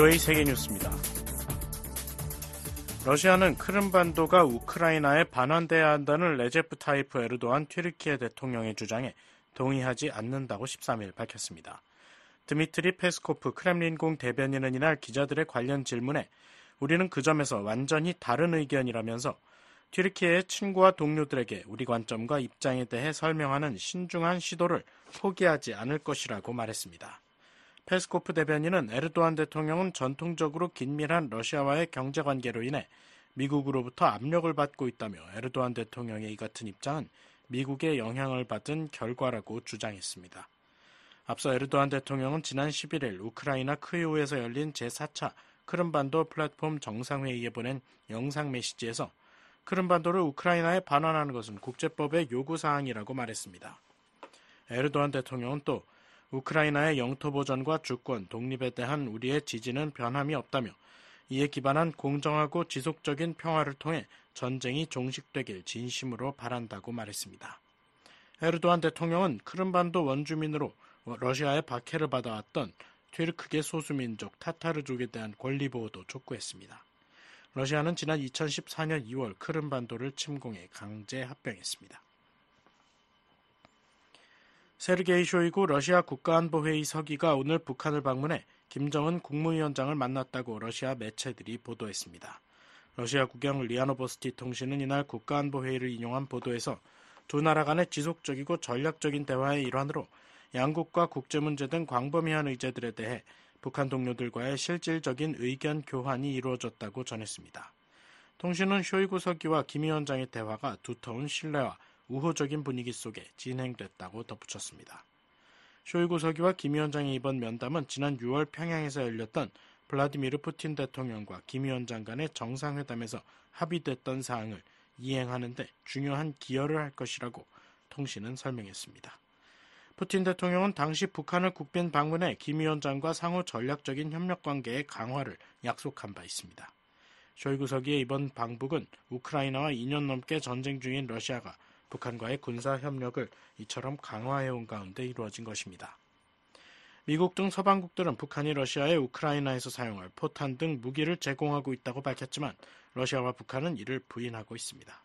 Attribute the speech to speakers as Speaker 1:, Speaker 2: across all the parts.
Speaker 1: VOA 세계뉴스입니다. 러시아는 크림반도가 우크라이나에 반환돼야 한다는 레제프 타이프 에르도안 튀르키예 대통령의 주장에 동의하지 않는다고 13일 밝혔습니다. 드미트리 페스코프 크렘린궁 대변인은 이날 기자들의 관련 질문에 우리는 그 점에서 완전히 다른 의견이라면서 튀르키예의 친구와 동료들에게 우리 관점과 입장에 대해 설명하는 신중한 시도를 포기하지 않을 것이라고 말했습니다. 페스코프 대변인은 에르도안 대통령은 전통적으로 긴밀한 러시아와의 경제관계로 인해 미국으로부터 압력을 받고 있다며 에르도안 대통령의 이 같은 입장은 미국의 영향을 받은 결과라고 주장했습니다. 앞서 에르도안 대통령은 지난 11일 우크라이나 크이우에서 열린 제4차 크림반도 플랫폼 정상회의에 보낸 영상 메시지에서 크림반도를 우크라이나에 반환하는 것은 국제법의 요구사항이라고 말했습니다. 에르도안 대통령은 또 우크라이나의 영토 보전과 주권, 독립에 대한 우리의 지지는 변함이 없다며 이에 기반한 공정하고 지속적인 평화를 통해 전쟁이 종식되길 진심으로 바란다고 말했습니다. 에르도안 대통령은 크림반도 원주민으로 러시아의 박해를 받아왔던 튀르크계 소수민족 타타르족에 대한 권리 보호도 촉구했습니다. 러시아는 지난 2014년 2월 크림반도를 침공해 강제 합병했습니다. 세르게이 쇼이구 러시아 국가안보회의 서기가 오늘 북한을 방문해 김정은 국무위원장을 만났다고 러시아 매체들이 보도했습니다. 러시아 국영 리아노보스티 통신은 이날 국가안보회의를 인용한 보도에서 두 나라 간의 지속적이고 전략적인 대화의 일환으로 양국과 국제문제 등 광범위한 의제들에 대해 북한 동료들과의 실질적인 의견 교환이 이루어졌다고 전했습니다. 통신은 쇼이구 서기와 김 위원장의 대화가 두터운 신뢰와 우호적인 분위기 속에 진행됐다고 덧붙였습니다. 쇼이구 서기와 김 위원장의 이번 면담은 지난 6월 평양에서 열렸던 블라디미르 푸틴 대통령과 김 위원장 간의 정상회담에서 합의됐던 사항을 이행하는 데 중요한 기여를 할 것이라고 통신은 설명했습니다. 푸틴 대통령은 당시 북한을 국빈 방문해 김 위원장과 상호 전략적인 협력관계의 강화를 약속한 바 있습니다. 쇼이구 서기의 이번 방북은 우크라이나와 2년 넘게 전쟁 중인 러시아가 북한과의 군사협력을 이처럼 강화해온 가운데 이루어진 것입니다. 미국 등 서방국들은 북한이 러시아에 우크라이나에서 사용할 포탄 등 무기를 제공하고 있다고 밝혔지만 러시아와 북한은 이를 부인하고 있습니다.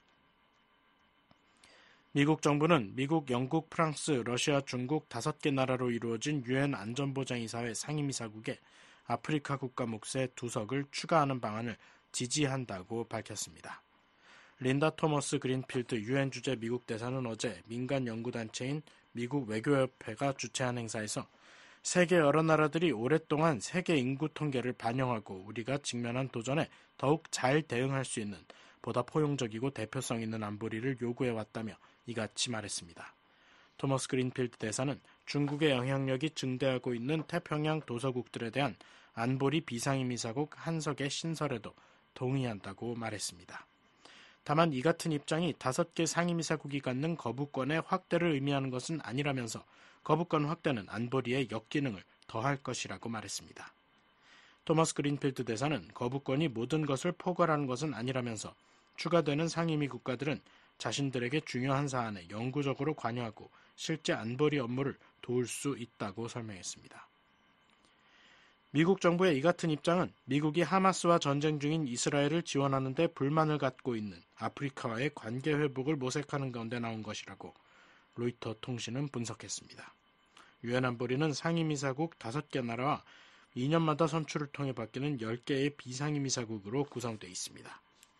Speaker 1: 미국 정부는 미국, 영국, 프랑스, 러시아, 중국 5개 나라로 이루어진 유엔 안전보장이사회 상임이사국에 아프리카 국가 몫의 2석을 추가하는 방안을 지지한다고 밝혔습니다. 린다 토머스 그린필드 유엔 주재 미국 대사는 어제 민간 연구단체인 미국 외교협회가 주최한 행사에서 세계 여러 나라들이 오랫동안 세계 인구 통계를 반영하고 우리가 직면한 도전에 더욱 잘 대응할 수 있는 보다 포용적이고 대표성 있는 안보리를 요구해왔다며 이같이 말했습니다. 토머스 그린필드 대사는 중국의 영향력이 증대하고 있는 태평양 도서국들에 대한 안보리 비상임이사국 한석의 신설에도 동의한다고 말했습니다. 다만 이 같은 입장이 5개 상임이사국이 갖는 거부권의 확대를 의미하는 것은 아니라면서 거부권 확대는 안보리의 역기능을 더할 것이라고 말했습니다. 토머스 그린필드 대사는 거부권이 모든 것을 포괄하는 것은 아니라면서 추가되는 상임위 국가들은 자신들에게 중요한 사안에 영구적으로 관여하고 실제 안보리 업무를 도울 수 있다고 설명했습니다. 미국 정부의 이 같은 입장은 미국이 하마스와 전쟁 중인 이스라엘을 지원하는 데 불만을 갖고 있는 아프리카와의 관계 회복을 모색하는 가운데 나온 것이라고 로이터 통신은 분석했습니다. 유엔 안보리는 상임이사국 5개 나라와 2년마다 선출을 통해 바뀌는 10개의 비상임이사국으로 구성되어 있습니다.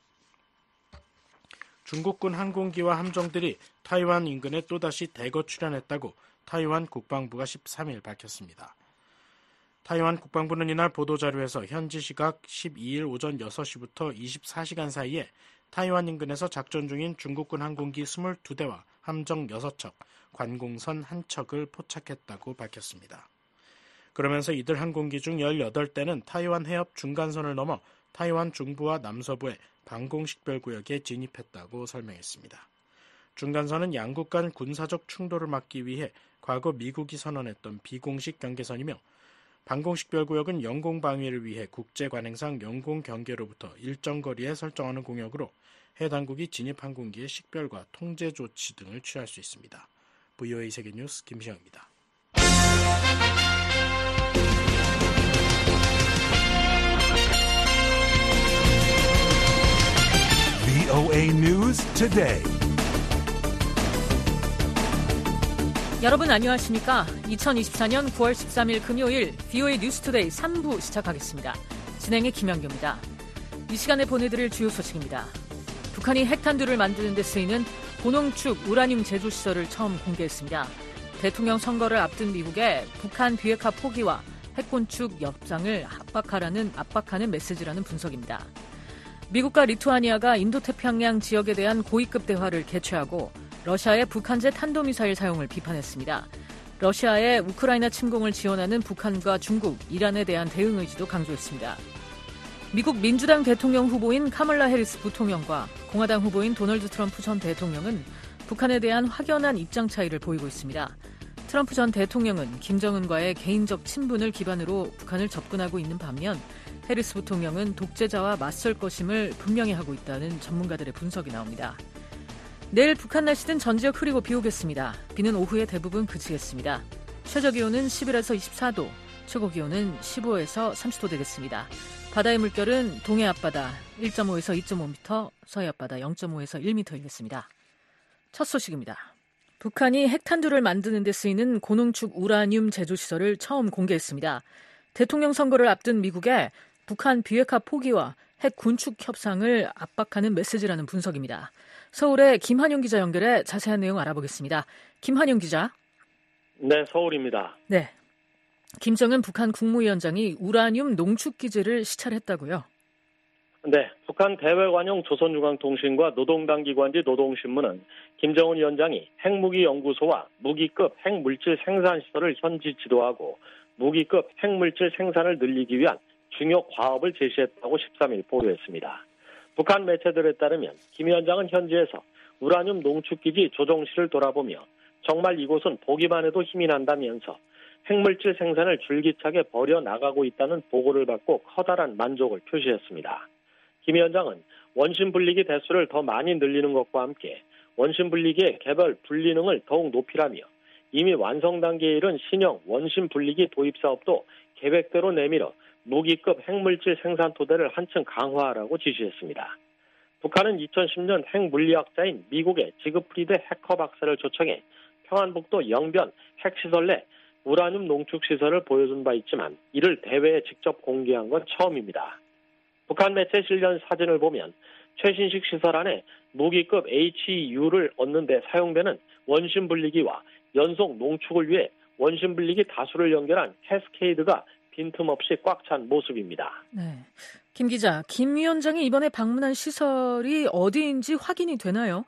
Speaker 1: 중국군 항공기와 함정들이 타이완 인근에 또다시 대거 출현했다고 타이완 국방부가 13일 밝혔습니다. 타이완 국방부는 이날 보도자료에서 현지 시각 12일 오전 6시부터 24시간 사이에 타이완 인근에서 작전 중인 중국군 항공기 22대와 함정 6척, 관공선 1척을 포착했다고 밝혔습니다. 그러면서 이들 항공기 중 18대는 타이완 해협 중간선을 넘어 타이완 중부와 남서부의 방공식별구역에 진입했다고 설명했습니다. 중간선은 양국 간 군사적 충돌을 막기 위해 과거 미국이 선언했던 비공식 경계선이며 방공식별구역은 영공방위를 위해 국제관행상 영공경계로부터 일정 거리에 설정하는 공역으로 해당국이 진입 항공기의 식별과 통제 조치 등을 취할 수 있습니다. VOA 세계뉴스 김시영입니다.
Speaker 2: VOA News Today.
Speaker 3: 여러분 안녕하십니까? 2024년 9월 13일 금요일 VOA 뉴스투데이 3부 시작하겠습니다. 진행의 김현규입니다. 이 시간에 보내드릴 주요 소식입니다. 북한이 핵탄두를 만드는 데 쓰이는 고농축 우라늄 제조시설을 처음 공개했습니다. 대통령 선거를 앞둔 미국의 북한 비핵화 포기와 핵군축 협상을 압박하는 메시지라는 분석입니다. 미국과 리투아니아가 인도태평양 지역에 대한 고위급 대화를 개최하고 러시아의 북한제 탄도미사일 사용을 비판했습니다. 러시아의 우크라이나 침공을 지원하는 북한과 중국, 이란에 대한 대응 의지도 강조했습니다. 미국 민주당 대통령 후보인 카멀라 해리스 부통령과 공화당 후보인 도널드 트럼프 전 대통령은 북한에 대한 확연한 입장 차이를 보이고 있습니다. 트럼프 전 대통령은 김정은과의 개인적 친분을 기반으로 북한을 접근하고 있는 반면 해리스 부통령은 독재자와 맞설 것임을 분명히 하고 있다는 전문가들의 분석이 나옵니다. 내일 북한 날씨는 전 지역 흐리고 비 오겠습니다. 비는 오후에 대부분 그치겠습니다. 최저기온은 11에서 24도, 최고기온은 15에서 30도 되겠습니다. 바다의 물결은 동해 앞바다 1.5에서 2.5m, 서해 앞바다 0.5에서 1m이겠습니다. 첫 소식입니다. 북한이 핵탄두를 만드는 데 쓰이는 고농축 우라늄 제조시설을 처음 공개했습니다. 대통령 선거를 앞둔 미국의 북한 비핵화 포기와 핵 군축 협상을 압박하는 메시지라는 분석입니다. 서울의 김한용 기자 연결해 자세한 내용 알아보겠습니다. 김한용 기자.
Speaker 4: 네, 서울입니다.
Speaker 3: 네. 김정은 북한 국무위원장이 우라늄 농축 기지를 시찰했다고요?
Speaker 4: 네, 북한 대외관용 조선중앙통신과 노동당 기관지 노동신문은 김정은 위원장이 핵무기 연구소와 무기급 핵물질 생산시설을 현지 지도하고 무기급 핵물질 생산을 늘리기 위한 중요 과업을 제시했다고 13일 보도했습니다. 북한 매체들에 따르면 김 위원장은 현지에서 우라늄 농축기지 조종실을 돌아보며 정말 이곳은 보기만 해도 힘이 난다면서 핵물질 생산을 줄기차게 벌여나가고 있다는 보고를 받고 커다란 만족을 표시했습니다. 김 위원장은 원심 분리기 대수를 더 많이 늘리는 것과 함께 원심 분리기의 개별 분리능을 더욱 높이라며 이미 완성 단계에 이른 신형 원심 분리기 도입 사업도 계획대로 내밀어 무기급 핵물질 생산 토대를 한층 강화하라고 지시했습니다. 북한은 2010년 핵물리학자인 미국의 지그프리드 해커 박사를 초청해 평안북도 영변 핵시설 내 우라늄 농축시설을 보여준 바 있지만 이를 대회에 직접 공개한 건 처음입니다. 북한 매체 실련 사진을 보면 최신식 시설 안에 무기급 HEU를 얻는 데 사용되는 원심 분리기와 연속 농축을 위해 원심 분리기 다수를 연결한 캐스케이드가 빈틈없이 꽉 찬 모습입니다.
Speaker 3: 네, 김 기자, 김 위원장이 이번에 방문한 시설이 어디인지 확인이 되나요?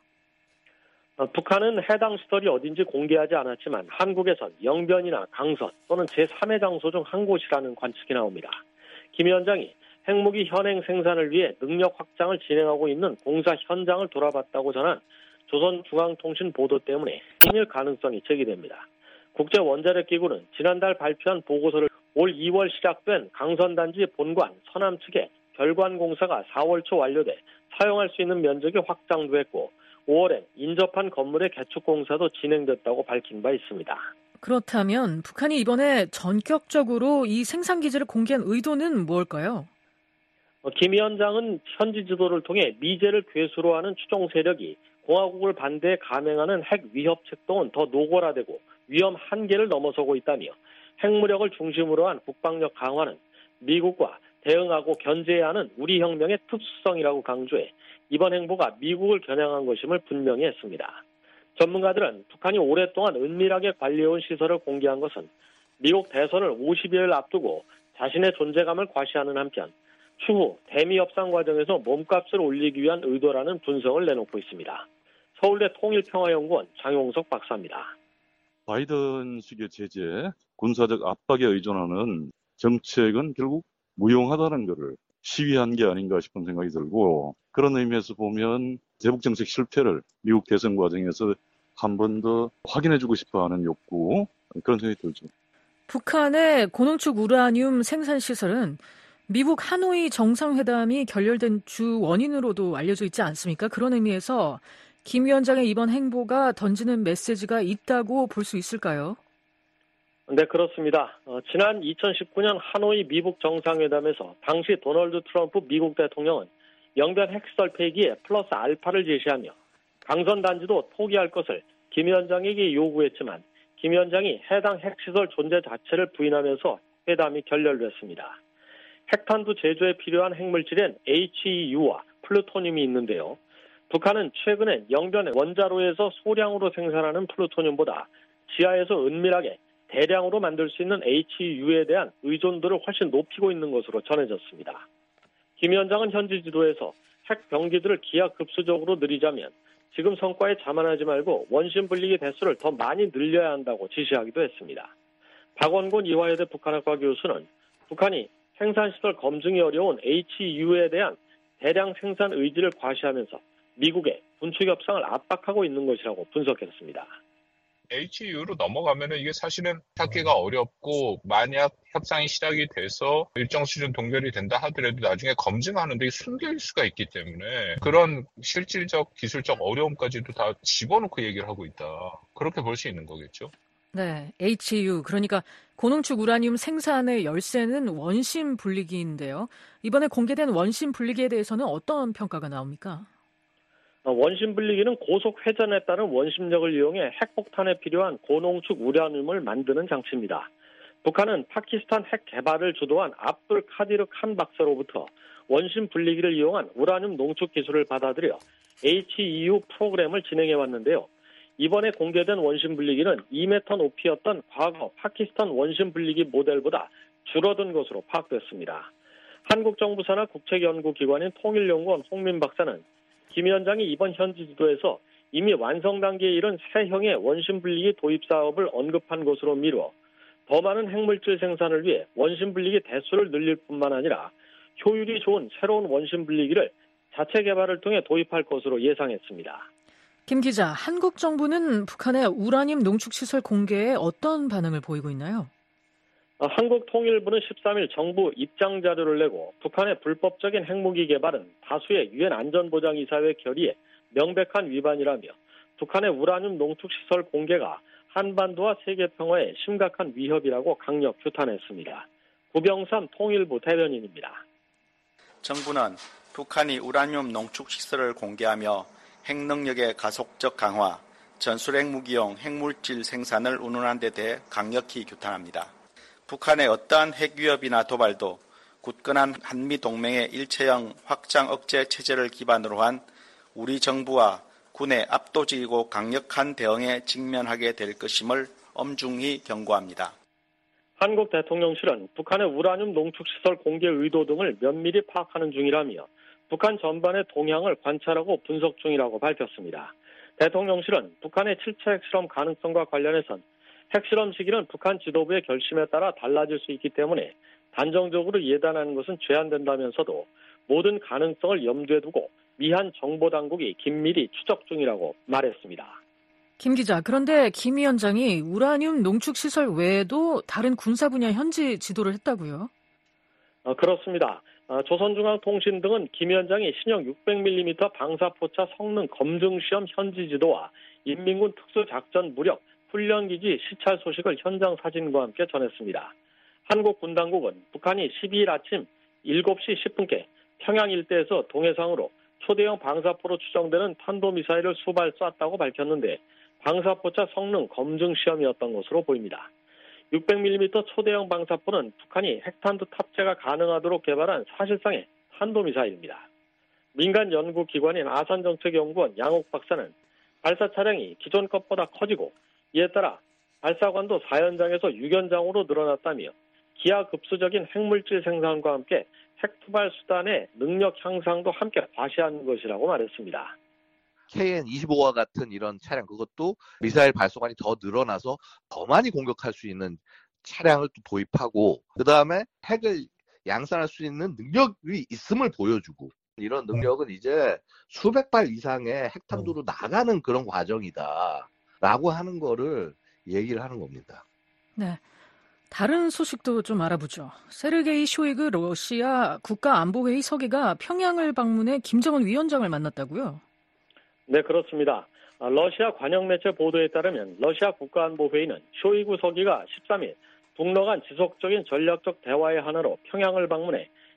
Speaker 4: 북한은 해당 시설이 어딘지 공개하지 않았지만 한국에선 영변이나 강선 또는 제3의 장소 중 한 곳이라는 관측이 나옵니다. 김 위원장이 핵무기 현행 생산을 위해 능력 확장을 진행하고 있는 공사 현장을 돌아봤다고 전한 조선중앙통신 보도 때문에 핵일 가능성이 제기됩니다. 국제원자력기구는 지난달 발표한 보고서를 올 2월 시작된 강선단지 본관 서남 측에 결관 공사가 4월 초 완료돼 사용할 수 있는 면적이 확장도 했고 5월엔 인접한 건물의 개축 공사도 진행됐다고 밝힌 바 있습니다.
Speaker 3: 그렇다면 북한이 이번에 전격적으로 이 생산기지를 공개한 의도는 뭘까요?
Speaker 4: 김 위원장은 현지 지도를 통해 미제를 괴수로 하는 추종 세력이 공화국을 반대해 감행하는 핵 위협책 동은 더 노골화되고 위험 한계를 넘어서고 있다며 핵무력을 중심으로 한 국방력 강화는 미국과 대응하고 견제해야 하는 우리 혁명의 특수성이라고 강조해 이번 행보가 미국을 겨냥한 것임을 분명히 했습니다. 전문가들은 북한이 오랫동안 은밀하게 관리해온 시설을 공개한 것은 미국 대선을 50여일 앞두고 자신의 존재감을 과시하는 한편 추후 대미 협상 과정에서 몸값을 올리기 위한 의도라는 분석을 내놓고 있습니다. 서울대 통일평화연구원 장용석 박사입니다.
Speaker 5: 바이든식의 제재, 군사적 압박에 의존하는 정책은 결국 무용하다는 것을 시위한 게 아닌가 싶은 생각이 들고 그런 의미에서 보면 대북 정책 실패를 미국 대선 과정에서 한 번 더 확인해주고 싶어하는 욕구 그런 생각이 들죠.
Speaker 3: 북한의 고농축 우라늄 생산 시설은 미국 하노이 정상회담이 결렬된 주 원인으로도 알려져 있지 않습니까? 그런 의미에서 김 위원장의 이번 행보가 던지는 메시지가 있다고 볼 수 있을까요?
Speaker 4: 네, 그렇습니다. 지난 2019년 하노이 미국 정상회담에서 당시 도널드 트럼프 미국 대통령은 영변 핵시설 폐기에 플러스 알파를 제시하며 강선 단지도 포기할 것을 김 위원장에게 요구했지만 김 위원장이 해당 핵시설 존재 자체를 부인하면서 회담이 결렬됐습니다. 핵탄두 제조에 필요한 핵물질엔 HEU와 플루토늄이 있는데요. 북한은 최근에 영변 원자로에서 소량으로 생산하는 플루토늄보다 지하에서 은밀하게 대량으로 만들 수 있는 HEU에 대한 의존도를 훨씬 높이고 있는 것으로 전해졌습니다. 김 위원장은 현지 지도에서 핵 병기들을 기하급수적으로 늘리자면 지금 성과에 자만하지 말고 원심 분리기 대수를 더 많이 늘려야 한다고 지시하기도 했습니다. 박원곤 이화여대 북한학과 교수는 북한이 생산시설 검증이 어려운 HEU에 대한 대량 생산 의지를 과시하면서 미국의 군축 협상을 압박하고 있는 것이라고 분석했습니다.
Speaker 2: HEU로 넘어가면은 이게 사실은 찾기가 어렵고 만약 협상이 시작이 돼서 일정 수준 동결이 된다 하더라도 나중에 검증하는데 숨길 수가 있기 때문에 그런 실질적 기술적 어려움까지도 다 집어넣고 얘기를 하고 있다. 그렇게 볼 수 있는 거겠죠.
Speaker 3: 네, HEU 그러니까 고농축 우라늄 생산의 열쇠는 원심 분리기인데요. 이번에 공개된 원심 분리기에 대해서는 어떤 평가가 나옵니까?
Speaker 4: 원심 분리기는 고속 회전에 따른 원심력을 이용해 핵폭탄에 필요한 고농축 우라늄을 만드는 장치입니다. 북한은 파키스탄 핵 개발을 주도한 압둘 카디르 칸 박사로부터 원심 분리기를 이용한 우라늄 농축 기술을 받아들여 HEU 프로그램을 진행해 왔는데요. 이번에 공개된 원심 분리기는 2m 높이였던 과거 파키스탄 원심 분리기 모델보다 줄어든 것으로 파악됐습니다. 한국 정부 산하 국책연구기관인 통일연구원 홍민 박사는 김 위원장이 이번 현지 지도에서 이미 완성 단계에 이른 새형의 원심 분리기 도입 사업을 언급한 것으로 미루어 더 많은 핵물질 생산을 위해 원심 분리기 대수를 늘릴 뿐만 아니라 효율이 좋은 새로운 원심 분리기를 자체 개발을 통해 도입할 것으로 예상했습니다.
Speaker 3: 김 기자, 한국 정부는 북한의 우라늄 농축시설 공개에 어떤 반응을 보이고 있나요?
Speaker 4: 한국통일부는 13일 정부 입장 자료를 내고 북한의 불법적인 핵무기 개발은 다수의 유엔 안전보장이사회 결의에 명백한 위반이라며 북한의 우라늄 농축시설 공개가 한반도와 세계 평화에 심각한 위협이라고 강력 규탄했습니다. 구병삼 통일부 대변인입니다.
Speaker 6: 정부는 북한이 우라늄 농축시설을 공개하며 핵능력의 가속적 강화, 전술핵무기용 핵물질 생산을 운운한 데 대해 강력히 규탄합니다. 북한의 어떠한 핵위협이나 도발도 굳건한 한미동맹의 일체형 확장 억제 체제를 기반으로 한 우리 정부와 군의 압도적이고 강력한 대응에 직면하게 될 것임을 엄중히 경고합니다.
Speaker 4: 한국 대통령실은 북한의 우라늄 농축시설 공개 의도 등을 면밀히 파악하는 중이라며 북한 전반의 동향을 관찰하고 분석 중이라고 밝혔습니다. 대통령실은 북한의 7차 핵실험 가능성과 관련해선 핵실험 시기는 북한 지도부의 결심에 따라 달라질 수 있기 때문에 단정적으로 예단하는 것은 제한된다면서도 모든 가능성을 염두에 두고 미한 정보당국이 긴밀히 추적 중이라고 말했습니다.
Speaker 3: 김 기자, 그런데 김 위원장이 우라늄 농축시설 외에도 다른 군사 분야 현지 지도를 했다고요?
Speaker 4: 그렇습니다. 조선중앙통신 등은 김 위원장이 신형 600mm 방사포차 성능 검증시험 현지 지도와 인민군 특수작전 무력 훈련기지 시찰 소식을 현장 사진과 함께 전했습니다. 한국 군 당국은 북한이 12일 아침 7시 10분께 평양 일대에서 동해상으로 초대형 방사포로 추정되는 탄도미사일을 수발 쐈다고 밝혔는데 방사포차 성능 검증 시험이었던 것으로 보입니다. 600mm 초대형 방사포는 북한이 핵탄두 탑재가 가능하도록 개발한 사실상의 탄도미사일입니다. 민간 연구기관인 아산정책연구원 양옥 박사는 발사 차량이 기존 것보다 커지고 이에 따라 발사관도 4연장에서 6연장으로 늘어났다며 기하급수적인 핵물질 생산과 함께 핵투발 수단의 능력 향상도 함께 과시한 것이라고 말했습니다.
Speaker 7: KN-25와 같은 이런 차량, 그것도 미사일 발사관이 더 늘어나서 더 많이 공격할 수 있는 차량을 또 도입하고, 그 다음에 핵을 양산할 수 있는 능력이 있음을 보여주고, 이런 능력은 이제 수백 발 이상의 핵탄두로 나가는 그런 과정이다 라고 하는 거를 얘기를 하는 겁니다.
Speaker 3: 네. 다른 소식도 좀 알아보죠. 세르게이 쇼이그 러시아 국가안보회의 서기가 평양을 방문해 김정은 위원장을 만났다고요?
Speaker 4: 네, 그렇습니다. 러시아 관영 매체 보도에 따르면 러시아 국가안보회의는 쇼이구 서기가 13일 북러 간 지속적인 전략적 대화의 하나로 평양을 방문해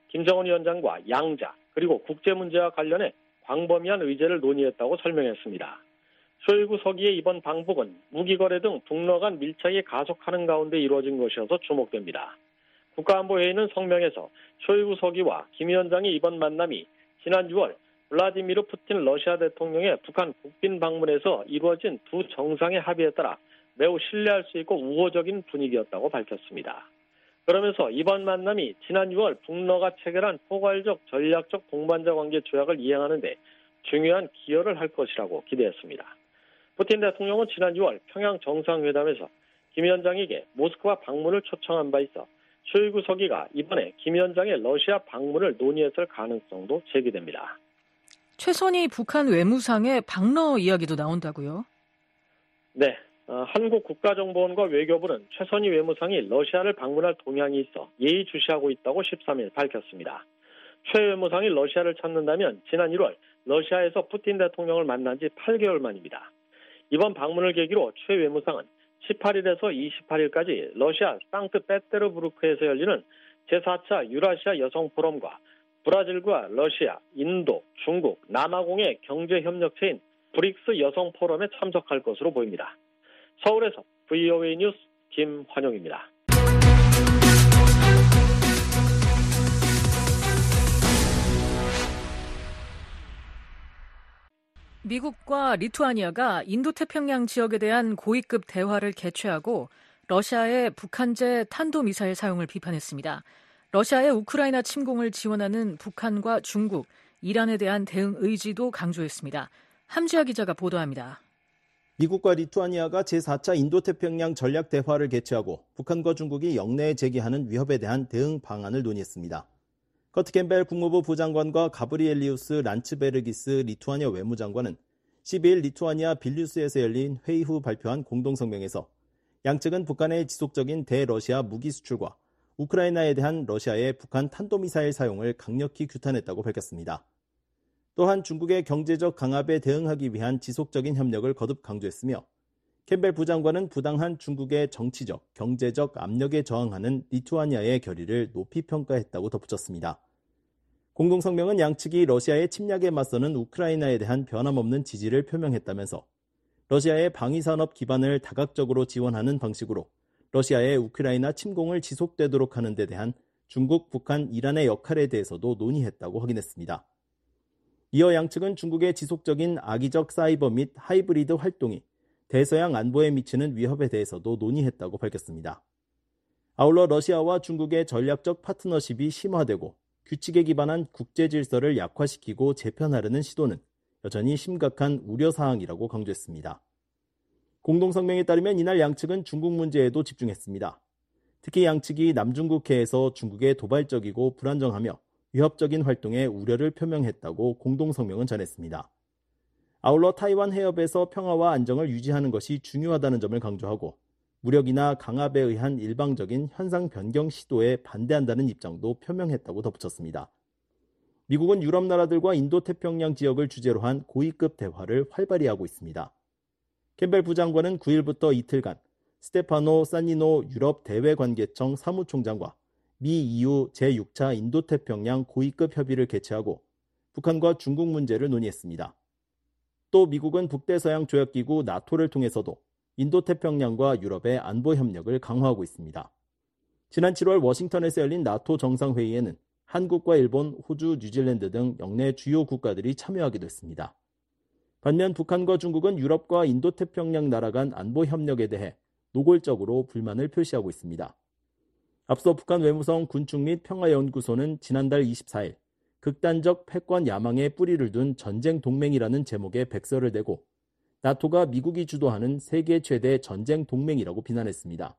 Speaker 4: 김정은 위원장과 양자 그리고 국제 문제와 관련해 광범위한 의제를 논의했다고 설명했습니다. 쇼이구 서기의 이번 방북은 무기 거래 등 북러 간 밀착이 가속하는 가운데 이루어진 것이어서 주목됩니다. 국가안보회의는 성명에서 쇼이구 서기와 김 위원장의 이번 만남이 지난 6월 블라디미르 푸틴 러시아 대통령의 북한 국빈 방문에서 이루어진 두 정상의 합의에 따라 매우 신뢰할 수 있고 우호적인 분위기였다고 밝혔습니다. 그러면서 이번 만남이 지난 6월 북러가 체결한 포괄적 전략적 동반자 관계 조약을 이행하는 데 중요한 기여를 할 것이라고 기대했습니다. 푸틴 대통령은 지난 6월 평양 정상회담에서 김 위원장에게 모스크바 방문을 초청한 바 있어 쇼이구 서기가 이번에 김 위원장의 러시아 방문을 논의했을 가능성도 제기됩니다.
Speaker 3: 최선희 북한 외무상의 방러 이야기도 나온다고요?
Speaker 4: 네. 한국 국가정보원과 외교부는 최선희 외무상이 러시아를 방문할 동향이 있어 예의주시하고 있다고 13일 밝혔습니다. 최 외무상이 러시아를 찾는다면 지난 1월 러시아에서 푸틴 대통령을 만난 지 8개월 만입니다. 이번 방문을 계기로 최 외무상은 18일에서 28일까지 러시아 상트페테르부르크에서 열리는 제4차 유라시아 여성 포럼과 브라질과 러시아, 인도, 중국, 남아공의 경제협력체인 브릭스 여성 포럼에 참석할 것으로 보입니다. 서울에서 VOA 뉴스 김환용입니다.
Speaker 3: 미국과 리투아니아가 인도태평양 지역에 대한 고위급 대화를 개최하고 러시아의 북한제 탄도미사일 사용을 비판했습니다. 러시아의 우크라이나 침공을 지원하는 북한과 중국, 이란에 대한 대응 의지도 강조했습니다. 함지아 기자가 보도합니다.
Speaker 8: 미국과 리투아니아가 제4차 인도태평양 전략 대화를 개최하고 북한과 중국이 영내에 제기하는 위협에 대한 대응 방안을 논의했습니다. 커트 캠벨 국무부 부장관과 가브리엘리우스 란츠베르기스 리투아니아 외무장관은 12일 리투아니아 빌뉴스에서 열린 회의 후 발표한 공동성명에서 양측은 북한의 지속적인 대러시아 무기 수출과 우크라이나에 대한 러시아의 북한 탄도미사일 사용을 강력히 규탄했다고 밝혔습니다. 또한 중국의 경제적 강압에 대응하기 위한 지속적인 협력을 거듭 강조했으며 캠벨 부장관은 부당한 중국의 정치적, 경제적 압력에 저항하는 리투아니아의 결의를 높이 평가했다고 덧붙였습니다. 공동성명은 양측이 러시아의 침략에 맞서는 우크라이나에 대한 변함없는 지지를 표명했다면서 러시아의 방위산업 기반을 다각적으로 지원하는 방식으로 러시아의 우크라이나 침공을 지속되도록 하는 데 대한 중국, 북한, 이란의 역할에 대해서도 논의했다고 확인했습니다. 이어 양측은 중국의 지속적인 악의적 사이버 및 하이브리드 활동이 대서양 안보에 미치는 위협에 대해서도 논의했다고 밝혔습니다. 아울러 러시아와 중국의 전략적 파트너십이 심화되고 규칙에 기반한 국제 질서를 약화시키고 재편하려는 시도는 여전히 심각한 우려사항이라고 강조했습니다. 공동성명에 따르면 이날 양측은 중국 문제에도 집중했습니다. 특히 양측이 남중국해에서 중국의 도발적이고 불안정하며 위협적인 활동에 우려를 표명했다고 공동성명은 전했습니다. 아울러 타이완 해협에서 평화와 안정을 유지하는 것이 중요하다는 점을 강조하고 무력이나 강압에 의한 일방적인 현상 변경 시도에 반대한다는 입장도 표명했다고 덧붙였습니다. 미국은 유럽 나라들과 인도태평양 지역을 주제로 한 고위급 대화를 활발히 하고 있습니다. 캠벨 부장관은 9일부터 이틀간 스테파노 산니노 유럽 대외관계청 사무총장과 미 EU 제6차 인도태평양 고위급 협의를 개최하고 북한과 중국 문제를 논의했습니다. 또 미국은 북대서양 조약기구 나토를 통해서도 인도태평양과 유럽의 안보 협력을 강화하고 있습니다. 지난 7월 워싱턴에서 열린 나토 정상회의에는 한국과 일본, 호주, 뉴질랜드 등 영내 주요 국가들이 참여하기도 했습니다. 반면 북한과 중국은 유럽과 인도태평양 나라 간 안보 협력에 대해 노골적으로 불만을 표시하고 있습니다. 앞서 북한 외무성 군축 및 평화연구소는 지난달 24일 극단적 패권 야망에 뿌리를 둔 전쟁 동맹이라는 제목의 백서를 내고 나토가 미국이 주도하는 세계 최대 전쟁 동맹이라고 비난했습니다.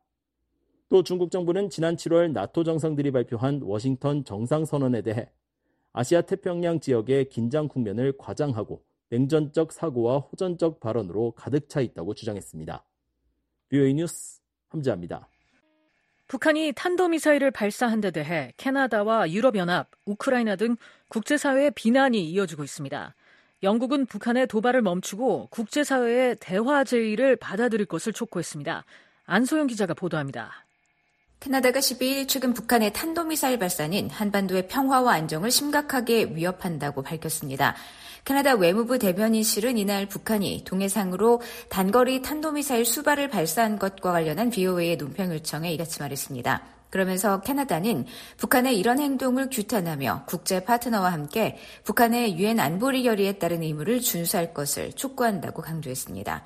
Speaker 8: 또 중국 정부는 지난 7월 나토 정상들이 발표한 워싱턴 정상선언에 대해 아시아 태평양 지역의 긴장 국면을 과장하고 냉전적 사고와 호전적 발언으로 가득 차 있다고 주장했습니다. VOA 뉴스 함지아입니다.
Speaker 3: 북한이 탄도미사일을 발사한 데 대해 캐나다와 유럽연합, 우크라이나 등 국제사회의 비난이 이어지고 있습니다. 영국은 북한의 도발을 멈추고 국제사회의 대화 제의를 받아들일 것을 촉구했습니다. 안소영 기자가 보도합니다.
Speaker 9: 캐나다가 12일 최근 북한의 탄도미사일 발사는 한반도의 평화와 안정을 심각하게 위협한다고 밝혔습니다. 캐나다 외무부 대변인실은 이날 북한이 동해상으로 단거리 탄도미사일 수발을 발사한 것과 관련한 VOA의 논평 요청에 이같이 말했습니다. 그러면서 캐나다는 북한의 이런 행동을 규탄하며 국제 파트너와 함께 북한의 유엔 안보리 결의에 따른 의무를 준수할 것을 촉구한다고 강조했습니다.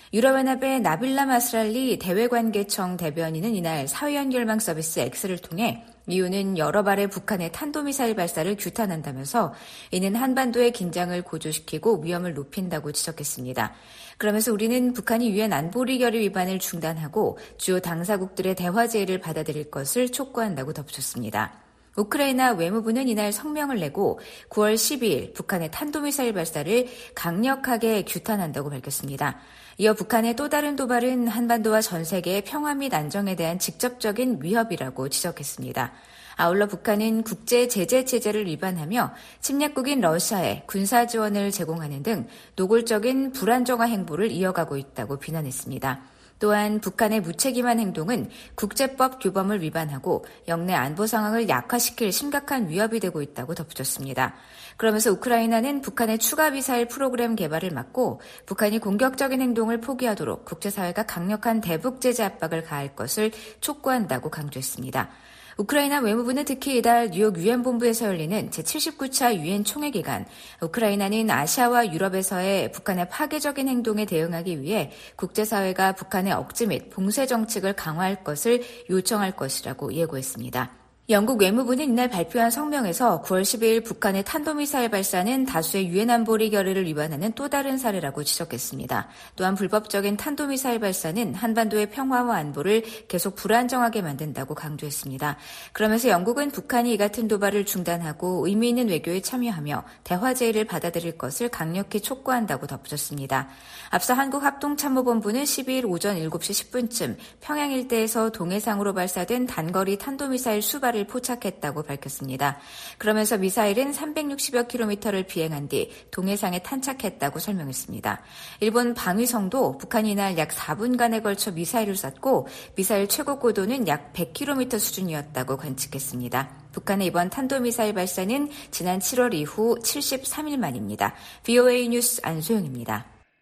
Speaker 9: 유럽연합의 나빌라 마스랄리 대외관계청 대변인은 이날 사회연결망 서비스 X를 통해 이유는 여러 발의 북한의 탄도미사일 발사를 규탄한다면서 이는 한반도의 긴장을 고조시키고 위험을 높인다고 지적했습니다. 그러면서 우리는 북한이 유엔 안보리 결의 위반을 중단하고 주요 당사국들의 대화 제의를 받아들일 것을 촉구한다고 덧붙였습니다. 우크라이나 외무부는 이날 성명을 내고 9월 12일 북한의 탄도미사일 발사를 강력하게 규탄한다고 밝혔습니다. 이어 북한의 또 다른 도발은 한반도와 전 세계의 평화 및 안정에 대한 직접적인 위협이라고 지적했습니다. 아울러 북한은 국제 제재 체제를 위반하며 침략국인 러시아에 군사 지원을 제공하는 등 노골적인 불안정화 행보를 이어가고 있다고 비난했습니다. 또한 북한의 무책임한 행동은 국제법 규범을 위반하고 영내 안보 상황을 약화시킬 심각한 위협이 되고 있다고 덧붙였습니다. 그러면서 우크라이나는 북한의 추가 미사일 프로그램 개발을 막고 북한이 공격적인 행동을 포기하도록 국제사회가 강력한 대북 제재 압박을 가할 것을 촉구한다고 강조했습니다. 우크라이나 외무부는 특히 이달 뉴욕 유엔 본부에서 열리는 제79차 유엔 총회 기간 우크라이나는 아시아와 유럽에서의 북한의 파괴적인 행동에 대응하기 위해 국제사회가 북한의 억지 및 봉쇄 정책을 강화할 것을 요청할 것이라고 예고했습니다. 영국 외무부는 이날 발표한 성명에서 9월 12일 북한의 탄도미사일 발사는 다수의 유엔 안보리 결의를 위반하는 또 다른 사례라고 지적했습니다. 또한 불법적인 탄도미사일 발사는 한반도의 평화와 안보를 계속 불안정하게 만든다고 강조했습니다. 그러면서 영국은 북한이 이 같은 도발을 중단하고 의미 있는 외교에 참여하며 대화 제의를 받아들일 것을 강력히 촉구한다고 덧붙였습니다. 앞서 한국합동참모본부는 12일 오전 7시 10분쯤 평양 일대에서 동해상으로 발사된 단거리 탄도미사일 수발을 포착했다고 밝혔습니다. 그러면서 미사일은 360여 킬로미터를 비행한 뒤 동해상에 탄착했다고 설명했습니다. 일본 방위성도 북한이 이날 약 4분간에 걸쳐 미사일을 쐈고 미사일 최고 고도는 약 100km 수준이었다고 관측했습니다. 북한의 이번 탄도미사일 발사는 지난 7월 이후 73일 만입니다. VOA 뉴스 안소영입니다.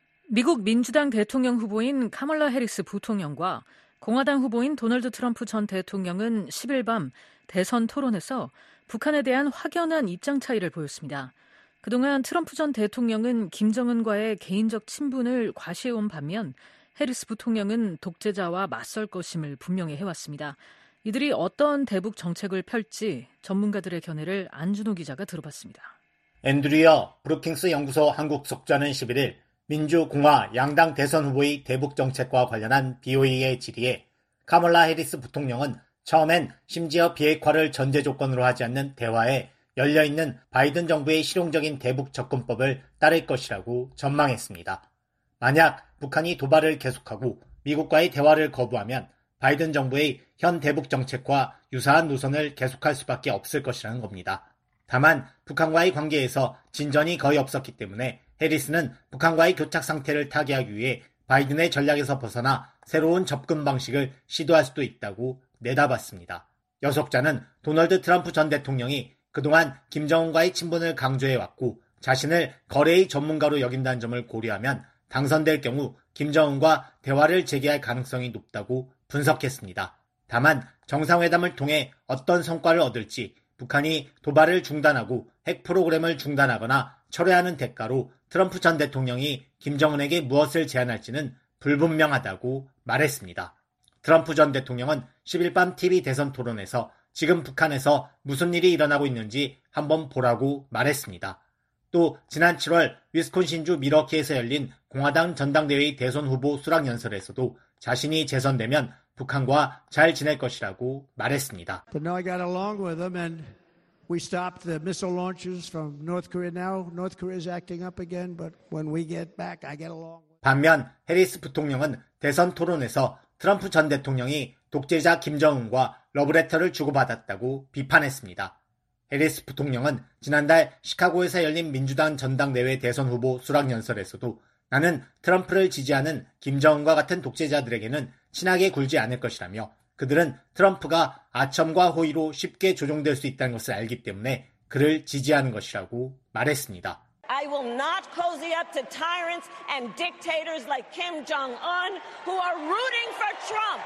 Speaker 3: 미국 민주당 대통령 후보인 카멀라 해리스 부통령과 공화당 후보인 도널드 트럼프 전 대통령은 10일 밤 대선 토론에서 북한에 대한 확연한 입장 차이를 보였습니다. 그동안 트럼프 전 대통령은 김정은과의 개인적 친분을 과시해온 반면 해리스 부통령은 독재자와 맞설 것임을 분명히 해왔습니다. 이들이 어떤 대북 정책을 펼지 전문가들의 견해를 안준호 기자가 들어봤습니다.
Speaker 10: 앤드류어 브루킹스 연구소 한국 속자는 11일 민주공화 양당 대선 후보의 대북 정책과 관련한 BOA의 질의에 카멀라 해리스 부통령은 처음엔 심지어 비핵화를 전제 조건으로 하지 않는 대화에 열려있는 바이든 정부의 실용적인 대북 접근법을 따를 것이라고 전망했습니다. 만약 북한이 도발을 계속하고 미국과의 대화를 거부하면 바이든 정부의 현 대북 정책과 유사한 노선을 계속할 수밖에 없을 것이라는 겁니다. 다만 북한과의 관계에서 진전이 거의 없었기 때문에 해리스는 북한과의 교착 상태를 타개하기 위해 바이든의 전략에서 벗어나 새로운 접근 방식을 시도할 수도 있다고 내다봤습니다. 여속자는 도널드 트럼프 전 대통령이 그동안 김정은과의 친분을 강조해왔고 자신을 거래의 전문가로 여긴다는 점을 고려하면 당선될 경우 김정은과 대화를 재개할 가능성이 높다고 분석했습니다. 다만 정상회담을 통해 어떤 성과를 얻을지 북한이 도발을 중단하고 핵 프로그램을 중단하거나 철회하는 대가로 트럼프 전 대통령이 김정은에게 무엇을 제안할지는 불분명하다고 말했습니다. 트럼프 전 대통령은 10일 밤 TV 대선 토론에서 지금 북한에서 무슨 일이 일어나고 있는지 한번 보라고 말했습니다. 또 지난 7월 위스콘신주 밀워키에서 열린 공화당 전당대회의 대선 후보 수락연설에서도 자신이 재선되면 북한과 잘 지낼 것이라고 말했습니다.
Speaker 11: We stopped the missile launches from North Korea. Now North Korea is acting up again, but when we get back, I get along.
Speaker 10: 반면 해리스 부통령은 대선 토론에서 트럼프 전 대통령이 독재자 김정은과 러브레터를 주고받았다고 비판했습니다. 해리스 부통령은 지난달 시카고에서 열린 민주당 전당대회 대선 후보 수락연설에서도 나는 트럼프를 지지하는 김정은과 같은 독재자들에게는 친하게 굴지 않을 것이라며 그들은 트럼프가 아첨과 호의로 쉽게 조종될 수 있다는 것을 알기 때문에 그를 지지하는 것이라고 말했습니다.
Speaker 12: I will not cozy up to tyrants and dictators like Kim Jong-un who are rooting for Trump.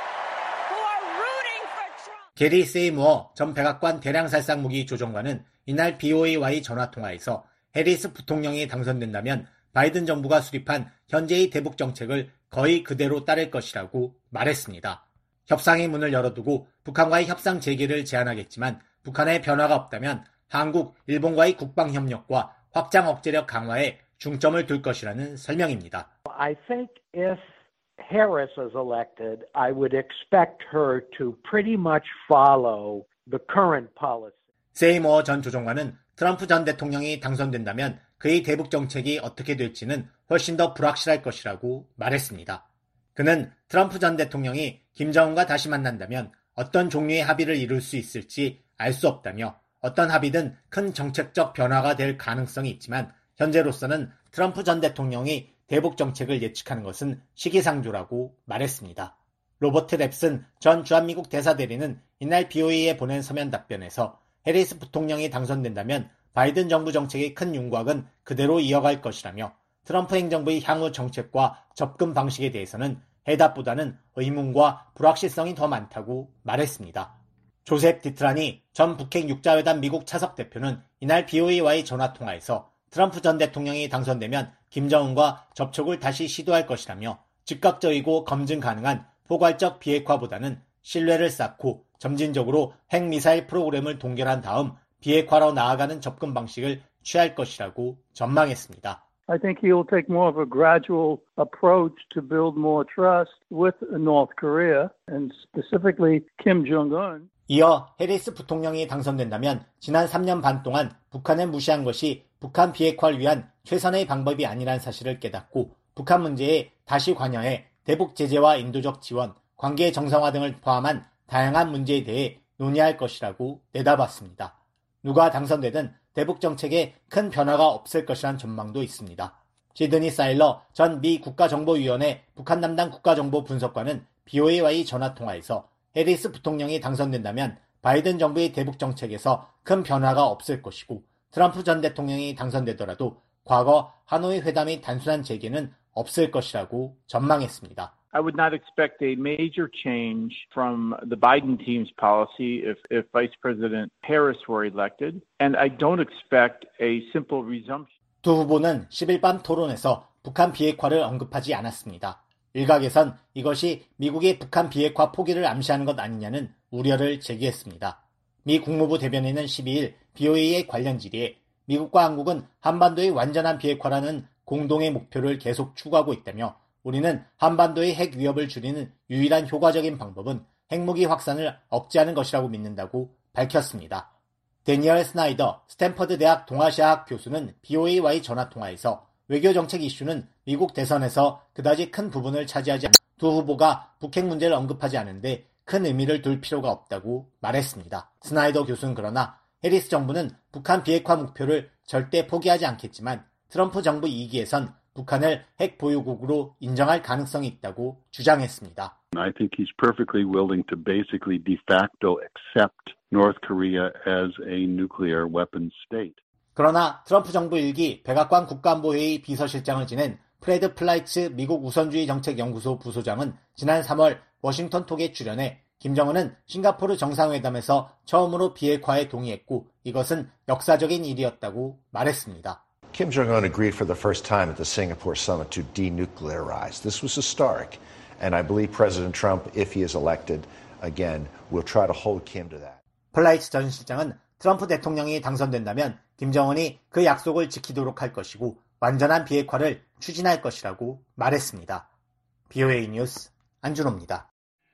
Speaker 10: 게리 세이무어 전 백악관 대량살상 무기 조종관은 이날 BOA와의 전화통화에서 해리스 부통령이 당선된다면 바이든 정부가 수립한 현재의 대북 정책을 거의 그대로 따를 것이라고 말했습니다. 협상의 문을 열어두고 북한과의 협상 재개를 제안하겠지만 북한의 변화가 없다면 한국, 일본과의 국방협력과 확장 억제력 강화에 중점을 둘 것이라는 설명입니다.
Speaker 13: I think if Harris is elected, I would expect her to pretty much follow the current policy.
Speaker 10: 세이모어 전 조종관은 트럼프 전 대통령이 당선된다면 그의 대북 정책이 어떻게 될지는 훨씬 더 불확실할 것이라고 말했습니다. 그는 트럼프 전 대통령이 김정은과 다시 만난다면 어떤 종류의 합의를 이룰 수 있을지 알 수 없다며 어떤 합의든 큰 정책적 변화가 될 가능성이 있지만 현재로서는 트럼프 전 대통령이 대북 정책을 예측하는 것은 시기상조라고 말했습니다. 로버트 랩슨 전 주한미국 대사대리는 이날 BOA에 보낸 서면 답변에서 해리스 부통령이 당선된다면 바이든 정부 정책의 큰 윤곽은 그대로 이어갈 것이라며 트럼프 행정부의 향후 정책과 접근 방식에 대해서는 해답보다는 의문과 불확실성이 더 많다고 말했습니다. 조셉 디트라니 전 북핵 육자회담 미국 차석 대표는 이날 BOA와의 전화통화에서 트럼프 전 대통령이 당선되면 김정은과 접촉을 다시 시도할 것이라며 즉각적이고 검증 가능한 포괄적 비핵화보다는 신뢰를 쌓고 점진적으로 핵미사일 프로그램을 동결한 다음 비핵화로 나아가는 접근 방식을 취할 것이라고 전망했습니다.
Speaker 14: I think he'll take more of a gradual approach to build more trust with North Korea and specifically Kim Jong-un.
Speaker 10: 이어 해리스 부통령이 당선된다면 지난 3년 반 동안 북한을 무시한 것이 북한 비핵화를 위한 최선의 방법이 아니란 사실을 깨닫고 북한 문제에 다시 관여해 대북 제재와 인도적 지원, 관계 정상화 등을 포함한 다양한 문제에 대해 논의할 것이라고 내다봤습니다. 누가 당선되든 대북 정책에 큰 변화가 없을 것이란 전망도 있습니다. 시드니 사일러 전 미 국가정보위원회 북한 담당 국가정보 분석관은 BOA와의 전화통화에서 해리스 부통령이 당선된다면 바이든 정부의 대북 정책에서 큰 변화가 없을 것이고 트럼프 전 대통령이 당선되더라도 과거 하노이 회담의 단순한 재개는 없을 것이라고 전망했습니다.
Speaker 15: I would not expect a major change from the Biden team's policy if Vice President Harris were elected, and I don't expect a simple resumption.
Speaker 10: 두 후보는 10일 밤 토론에서 북한 비핵화를 언급하지 않았습니다. 일각에선 이것이 미국의 북한 비핵화 포기를 암시하는 것 아니냐는 우려를 제기했습니다. 미 국무부 대변인은 12일 BOA의 관련 질의에 미국과 한국은 한반도의 완전한 비핵화라는 공동의 목표를 계속 추구하고 있다며 우리는 한반도의 핵 위협을 줄이는 유일한 효과적인 방법은 핵무기 확산을 억제하는 것이라고 믿는다고 밝혔습니다. 데니얼 스나이더 스탠퍼드 대학 동아시아학 교수는 BOA와의 전화통화에서 외교정책 이슈는 미국 대선에서 그다지 큰 부분을 차지하지 않고 두 후보가 북핵 문제를 언급하지 않은데 큰 의미를 둘 필요가 없다고 말했습니다. 스나이더 교수는 그러나 해리스 정부는 북한 비핵화 목표를 절대 포기하지 않겠지만 트럼프 정부 2기에선 북한을 핵 보유국으로 인정할 가능성이 있다고 주장했습니다.
Speaker 16: I think he's perfectly willing to basically de facto accept North Korea as a nuclear weapons state.
Speaker 10: 그러나 트럼프 정부 1기 백악관 국가안보회의 비서실장을 지낸 프레드 플라이츠 미국 우선주의 정책연구소 부소장은 지난 3월 워싱턴 톡에 출연해 김정은은 싱가포르 정상회담에서 처음으로 비핵화에 동의했고 이것은 역사적인 일이었다고 말했습니다.
Speaker 17: Kim Jong-un agreed for the first time at the Singapore summit to denuclearize. This was historic, and I believe President Trump, if he is elected again, will try to hold Kim to that.
Speaker 10: 플라이츠 전 실장은 트럼프 대통령이 당선된다면 김정은이 그 약속을 지키도록 할 것이고 완전한 비핵화를 추진할 것이라고 말했습니다. BOA 뉴스 안준호입니다.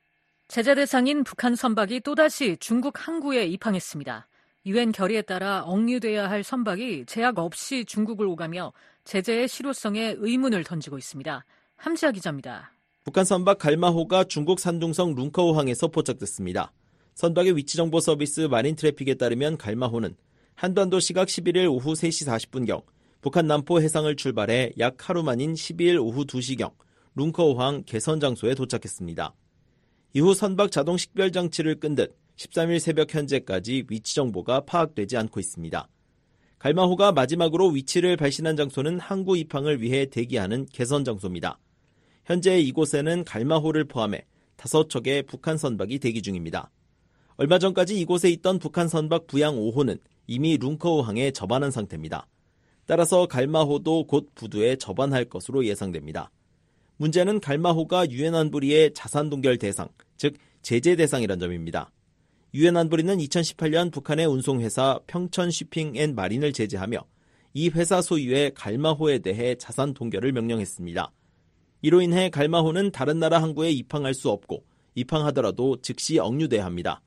Speaker 3: 제재 대상인 북한 선박이 또다시 중국 항구에 입항했습니다. 유엔 결의에 따라 억류돼야 할 선박이 제약 없이 중국을 오가며 제재의 실효성에 의문을 던지고 있습니다. 함지아 기자입니다.
Speaker 8: 북한 선박 갈마호가 중국 산둥성 룽커우항에서 포착됐습니다. 선박의 위치정보 서비스 마린 트래픽에 따르면 갈마호는 한반도 시각 11일 오후 3시 40분경 북한 남포 해상을 출발해 약 하루 만인 12일 오후 2시경 룽커우항 개선 장소에 도착했습니다. 이후 선박 자동 식별 장치를 끈 듯 13일 새벽 현재까지 위치 정보가 파악되지 않고 있습니다. 갈마호가 마지막으로 위치를 발신한 장소는 항구 입항을 위해 대기하는 개선 장소입니다. 현재 이곳에는 갈마호를 포함해 5척의 북한 선박이 대기 중입니다. 얼마 전까지 이곳에 있던 북한 선박 부양 5호는 이미 룽커우항에 접안한 상태입니다. 따라서 갈마호도 곧 부두에 접안할 것으로 예상됩니다. 문제는 갈마호가 유엔 안보리의 자산 동결 대상, 즉 제재 대상이란 점입니다. 유엔 안보리는 2018년 북한의 운송회사 평천 쉬핑 앤 마린을 제재하며 이 회사 소유의 갈마호에 대해 자산 동결을 명령했습니다. 이로 인해 갈마호는 다른 나라 항구에 입항할 수 없고 입항하더라도 즉시 억류돼야 합니다.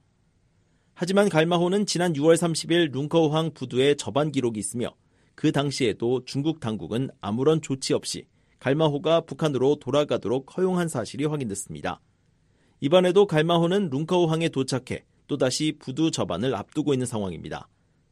Speaker 8: 하지만 갈마호는 지난 6월 30일 룽커우항 부두에 접안 기록이 있으며 그 당시에도 중국 당국은 아무런 조치 없이 갈마호가 북한으로 돌아가도록 허용한 사실이 확인됐습니다. 이번에도 갈마호는 룽커우항에 도착해 또다시 부두 접안을 앞두고 있는 상황입니다.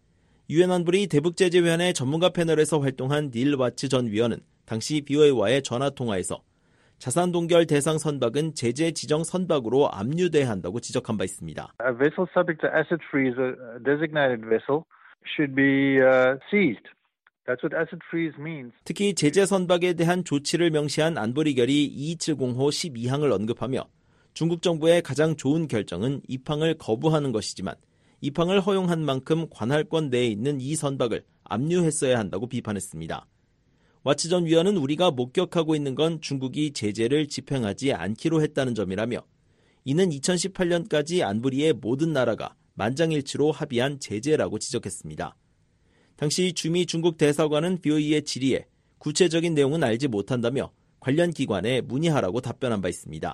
Speaker 8: 유엔 안보리 대북제재위원회 전문가 패널에서 활동한 닐 와츠 전 위원은 당시 BOA와의 전화통화에서 자산 동결 대상 선박은 제재 지정 선박으로 압류돼야 한다고 지적한 바 있습니다.
Speaker 18: A vessel subject to asset freeze, a designated vessel, should be seized. That's what asset freeze means.
Speaker 8: 특히 제재 선박에 대한 조치를 명시한 안보리 결의 2270호 12항을 언급하며 중국 정부의 가장 좋은 결정은 입항을 거부하는 것이지만 입항을 허용한 만큼 관할권 내에 있는 이 선박을 압류했어야 한다고 비판했습니다. 와츠 전 위원은 우리가 목격하고 있는 건 중국이 제재를 집행하지 않기로 했다는 점이라며 이는 2018년까지 안보리의 모든 나라가 만장일치로 합의한 제재라고 지적했습니다. 당시 주미 중국 대사관은 BOE의 질의에 구체적인 내용은 알지 못한다며 관련 기관에 문의하라고 답변한 바 있습니다.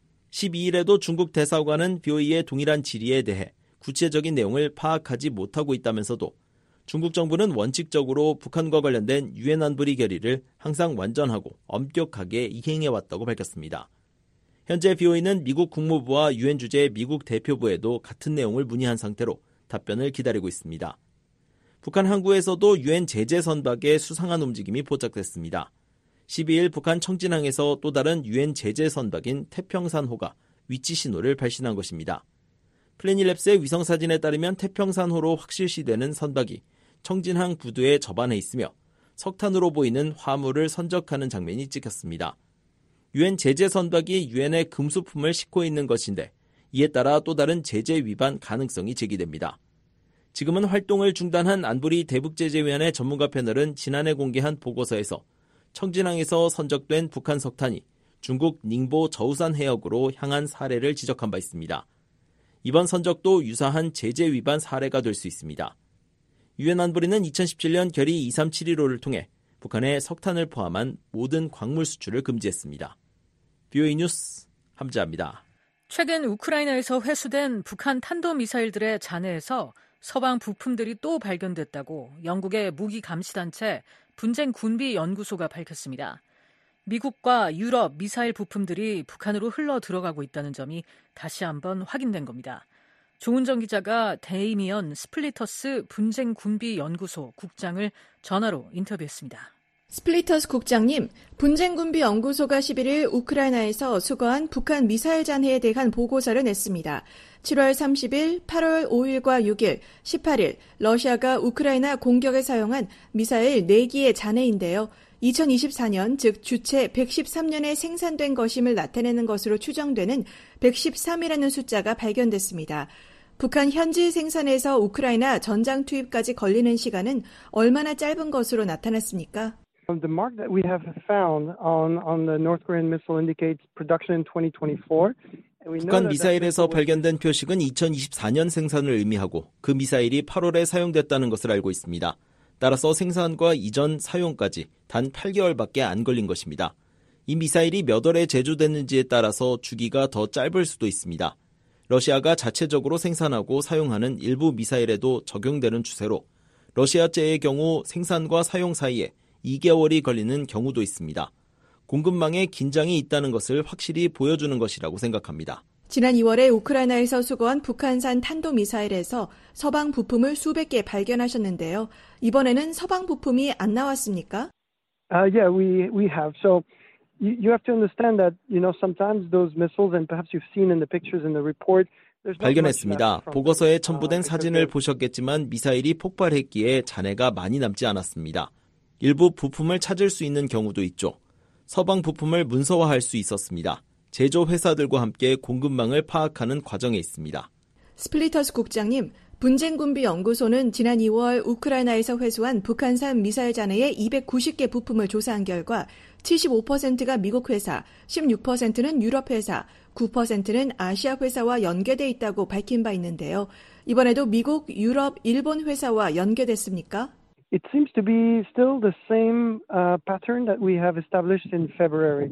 Speaker 8: 12일에도 중국 대사관은 BOE의 동일한 질의에 대해 구체적인 내용을 파악하지 못하고 있다면서도 중국 정부는 원칙적으로 북한과 관련된 유엔 안보리 결의를 항상 완전하고 엄격하게 이행해왔다고 밝혔습니다. 현재 BOE는 미국 국무부와 유엔 주재 미국 대표부에도 같은 내용을 문의한 상태로 답변을 기다리고 있습니다. 북한 항구에서도 유엔 제재 선박의 수상한 움직임이 포착됐습니다. 12일 북한 청진항에서 또 다른 유엔 제재 선박인 태평산호가 위치 신호를 발신한 것입니다. 플래닛랩스의 위성사진에 따르면 태평산호로 확실시되는 선박이 청진항 부두에 접안해 있으며 석탄으로 보이는 화물을 선적하는 장면이 찍혔습니다. 유엔 제재 선박이 유엔의 금수품을 싣고 있는 것인데 이에 따라 또 다른 제재 위반 가능성이 제기됩니다. 지금은 활동을 중단한 안보리 대북제재위원회 전문가 패널은 지난해 공개한 보고서에서 청진항에서 선적된 북한 석탄이 중국 닝보 저우산 해역으로 향한 사례를 지적한 바 있습니다. 이번 선적도 유사한 제재 위반 사례가 될 수 있습니다. 유엔 안보리는 2017년 결의 2371호를 통해 북한의 석탄을 포함한 모든 광물 수출을 금지했습니다. BOE 뉴스 함지아입니다.
Speaker 3: 최근 우크라이나에서 회수된 북한 탄도미사일들의 잔해에서 서방 부품들이 또 발견됐다고 영국의 무기 감시단체 분쟁군비연구소가 밝혔습니다. 미국과 유럽 미사일 부품들이 북한으로 흘러 들어가고 있다는 점이 다시 한번 확인된 겁니다. 조은정 기자가 데이미언 스플리터스 분쟁군비연구소 국장을 전화로 인터뷰했습니다.
Speaker 19: 스플리터스 국장님, 분쟁군비연구소가 11일 우크라이나에서 수거한 북한 미사일 잔해에 대한 보고서를 냈습니다. 7월 30일, 8월 5일과 6일, 18일 러시아가 우크라이나 공격에 사용한 미사일 4기의 잔해인데요. 2024년, 즉 주체 113년에 생산된 것임을 나타내는 것으로 추정되는 113이라는 숫자가 발견됐습니다. 북한 현지 생산에서 우크라이나 전장 투입까지 걸리는 시간은 얼마나 짧은 것으로 나타났습니까?
Speaker 20: The mark that we have found on the North Korean missile indicates production in 2024.
Speaker 8: 북한 미사일에서 발견된 표식은 2024년 생산을 의미하고 그 미사일이 8월에 사용됐다는 것을 알고 있습니다. 따라서 생산과 이전 사용까지 단 8개월밖에 안 걸린 것입니다. 이 미사일이 몇 월에 제조됐는지에 따라서 주기가 더 짧을 수도 있습니다. 러시아가 자체적으로 생산하고 사용하는 일부 미사일에도 적용되는 추세로 러시아제의 경우 생산과 사용 사이에 2개월이 걸리는 경우도 있습니다. 공급망에 긴장이 있다는 것을 확실히 보여주는 것이라고 생각합니다.
Speaker 19: 지난 2월에 우크라이나에서 수거한 북한산 탄도미사일에서 서방 부품을 수백 개 발견하셨는데요. 이번에는 서방 부품이 안 나왔습니까?
Speaker 20: Yeah, we have. So you have to understand that, sometimes those missiles, and perhaps you've seen in the pictures in the report,
Speaker 8: 발견했습니다. 보고서에 첨부된 사진을 보셨겠지만 미사일이 폭발했기에 잔해가 많이 남지 않았습니다. 일부 부품을 찾을 수 있는 경우도 있죠. 서방 부품을 문서화할 수 있었습니다. 제조 회사들과 함께 공급망을 파악하는 과정에 있습니다.
Speaker 19: 스플리터스 국장님, 분쟁군비연구소는 지난 2월 우크라이나에서 회수한 북한산 미사일 잔해의 290개 부품을 조사한 결과 75%가 미국 회사, 16%는 유럽 회사, 9%는 아시아 회사와 연계돼 있다고 밝힌 바 있는데요. 이번에도 미국, 유럽, 일본 회사와 연계됐습니까?
Speaker 20: It seems to be still the same pattern that we have established in February.